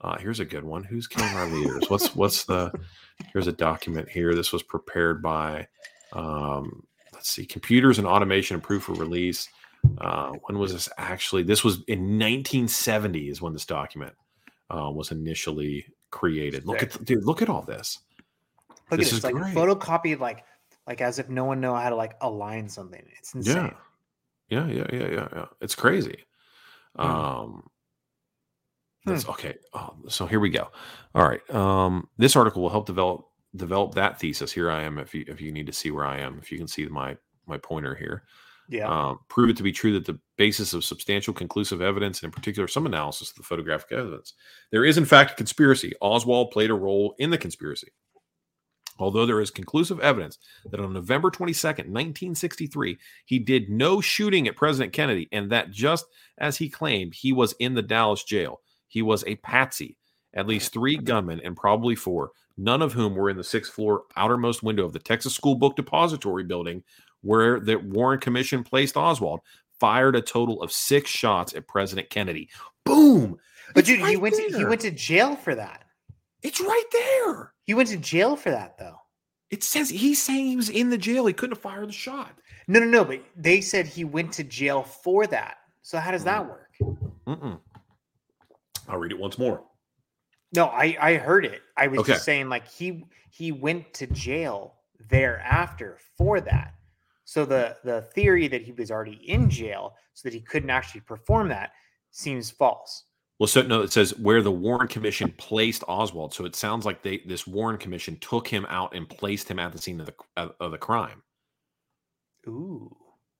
Uh, here's a good one. Who's killing our leaders? What's what's the? Here's a document here. This was prepared by. Um, let's see. Computers and automation approved for release. Uh, when was this actually? This was in nineteen seventy. Is when this document uh, was initially created. Look at dude. Look at all this. Look this at it. It's like great. photocopied, like like as if no one know how to like align something. It's insane. Yeah, yeah, yeah, yeah, yeah. yeah. It's crazy. Hmm. Um, that's okay. Oh, so here we go. All right. Um, this article will help develop develop that thesis. Here I am. If you if you need to see where I am, if you can see my my pointer here. Yeah. Um, prove it to be true that the basis of substantial conclusive evidence, and in particular some analysis of the photographic evidence, there is in fact a conspiracy. Oswald played a role in the conspiracy. Although there is conclusive evidence that on November twenty-second, nineteen sixty-three, he did no shooting at President Kennedy, and that just as he claimed, he was in the Dallas jail. He was a patsy. At least three gunmen, and probably four, none of whom were in the sixth floor outermost window of the Texas School Book Depository building where the Warren Commission placed Oswald, fired a total of six shots at President Kennedy. Boom! But It's dude, he right went to, he there. went to jail for that. It's right there. He went to jail for that though. It says he's saying he was in the jail. He couldn't have fired the shot. No, no, no. But they said he went to jail for that. So how does that work? Mm-mm. I'll read it once more. No, I I heard it. I was Okay. just saying like he he went to jail thereafter for that. So the the theory that he was already in jail so that he couldn't actually perform that seems false. Well, so no, it says where the Warren Commission placed Oswald. So it sounds like they this Warren Commission took him out and placed him at the scene of the of, of the crime. Ooh.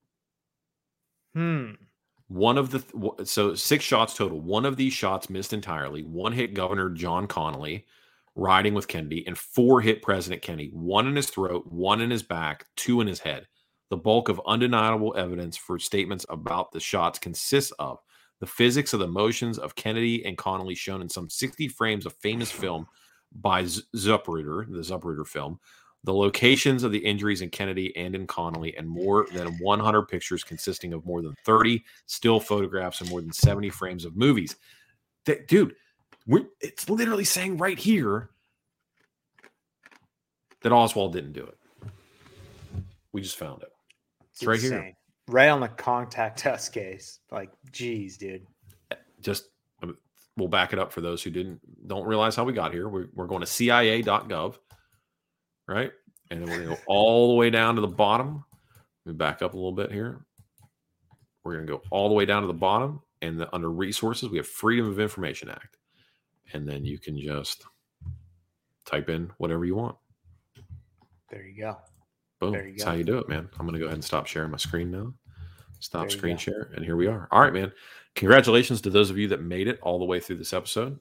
Hmm. One of the so six shots total. One of these shots missed entirely. One hit Governor John Connally riding with Kennedy, and four hit President Kennedy. One in his throat, one in his back, two in his head. The bulk of undeniable evidence for statements about the shots consists of the physics of the motions of Kennedy and Connally shown in some sixty frames of famous film by Z- Zapruder, the Zapruder film, the locations of the injuries in Kennedy and in Connally, and more than one hundred pictures consisting of more than thirty still photographs and more than seventy frames of movies. That, dude, we're, it's literally saying right here that Oswald didn't do it. We just found it. It's right here. insane. Right on the contact us case. Like, geez, dude. Just we'll back it up for those who didn't don't realize how we got here. We're, we're going to C I A dot gov, right? And then we're going to go all the way down to the bottom. Let me back up a little bit here. We're going to go all the way down to the bottom, and the, under resources, we have Freedom of Information Act. And then you can just type in whatever you want. There you go. Boom. There you That's go. how you do it, man. I'm going to go ahead and stop sharing my screen now. Stop There you screen go. share. And here we are. All right, man. Congratulations to those of you that made it all the way through this episode.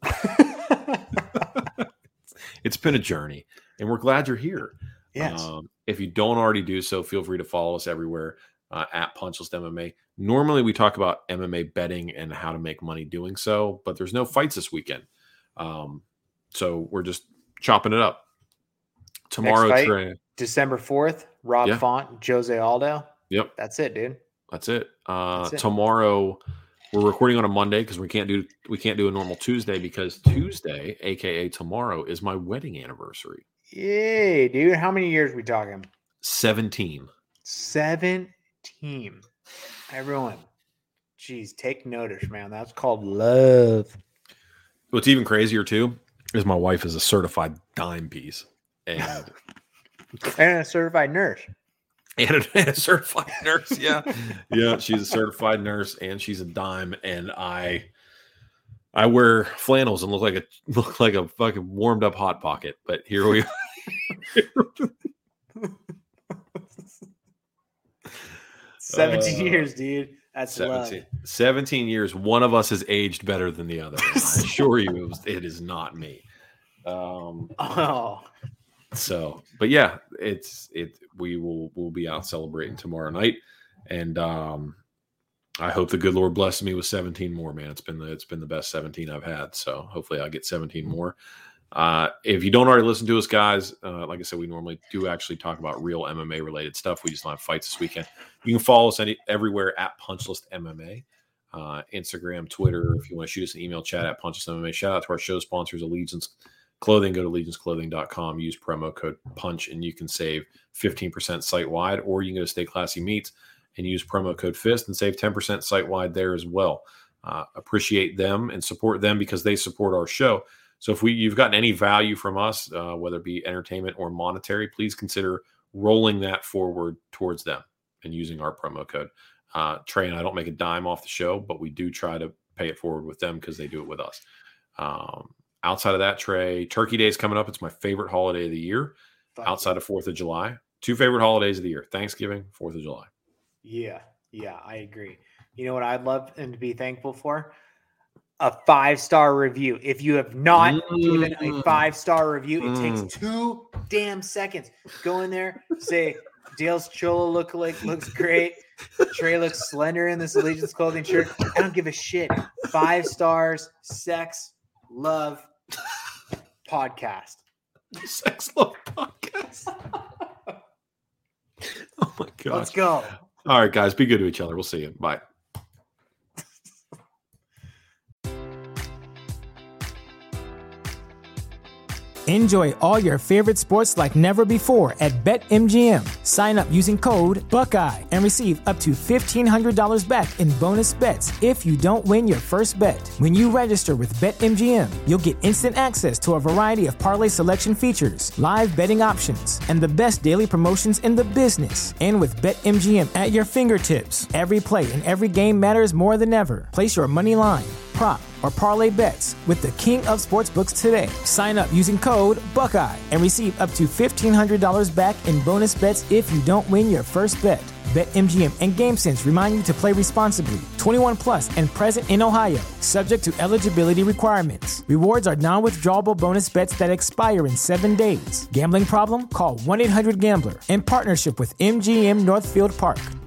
It's been a journey, and we're glad you're here. Yes. Um, if you don't already do so, feel free to follow us everywhere uh, at Punchlist M M A. Normally, we talk about M M A betting and how to make money doing so, but there's no fights this weekend. Um, so we're just chopping it up. Tomorrow, fight? Trey. December fourth, Rob Yeah. Font, Jose Aldo. Yep. That's it, dude. That's it. Uh, That's it. Tomorrow, we're recording on a Monday because we can't do we can't do a normal Tuesday because Tuesday, aka tomorrow, is my wedding anniversary. Yay, dude. How many years we talking? Seventeen. seventeen. Everyone, geez, take notice, man. That's called love. What's even crazier too is my wife is a certified dime piece, and And a certified nurse. and a, and a certified nurse. Yeah, yeah, she's a certified nurse, and she's a dime. And I, I wear flannels and look like a look like a fucking warmed up hot pocket. But here we seventeen Uh, years, dude. That's seventeen, love. seventeen years. One of us has aged better than the other. I assure you, it, was, it is not me. Um, Oh, So, but yeah, it's it. We will we'll be out celebrating tomorrow night, and um, I hope the good Lord blesses me with seventeen more. Man, it's been the it's been the best seventeen I've had. So hopefully I get seventeen more. Uh, if you don't already listen to us, guys, uh, like I said, we normally do actually talk about real M M A related stuff. We just don't have fights this weekend. You can follow us any everywhere at Punchlist M M A. uh, Instagram, Twitter. If you want to shoot us an email, chat at Punch Us M M A. Shout out to our show sponsors, Allegiance Clothing. Go to allegiance clothing dot com. Use promo code PUNCH, and you can save fifteen percent site-wide. Or you can go to Stay Classy Meats and use promo code FIST and save ten percent site-wide there as well. Uh, appreciate them and support them because they support our show. So if we you've gotten any value from us, uh, whether it be entertainment or monetary, please consider rolling that forward towards them and using our promo code. Uh, Trey and I don't make a dime off the show, but we do try to pay it forward with them because they do it with us. Um, outside of that, Trey, Turkey Day is coming up. It's my favorite holiday of the year. Fuck outside of fourth of July. Two favorite holidays of the year, Thanksgiving, fourth of July. Yeah, yeah, I agree. You know what I'd love and to be thankful for? A five-star review. If you have not mm. given a five-star review, it mm. takes two damn seconds. Go in there, say, Dale's Cholo look like looks great. Trey looks slender in this Allegiance Clothing shirt. I don't give a shit. Five stars, sex, love, podcast. Sex, love, podcast. Oh, my God. Let's go. All right, guys, be good to each other. We'll see you. Bye. Enjoy all your favorite sports like never before at BetMGM. Sign up using code Buckeye and receive up to fifteen hundred dollars back in bonus bets if you don't win your first bet. When you register with BetMGM, you'll get instant access to a variety of parlay selection features, live betting options, and the best daily promotions in the business. And with BetMGM at your fingertips, every play and every game matters more than ever. Place your money line, prop, or parlay bets with the king of sportsbooks today. Sign up using code Buckeye and receive up to fifteen hundred dollars back in bonus bets if you don't win your first bet. BetMGM and GameSense remind you to play responsibly. twenty-one plus and present in Ohio, subject to eligibility requirements. Rewards are non-withdrawable bonus bets that expire in seven days. Gambling problem? Call one eight hundred gambler in partnership with M G M Northfield Park.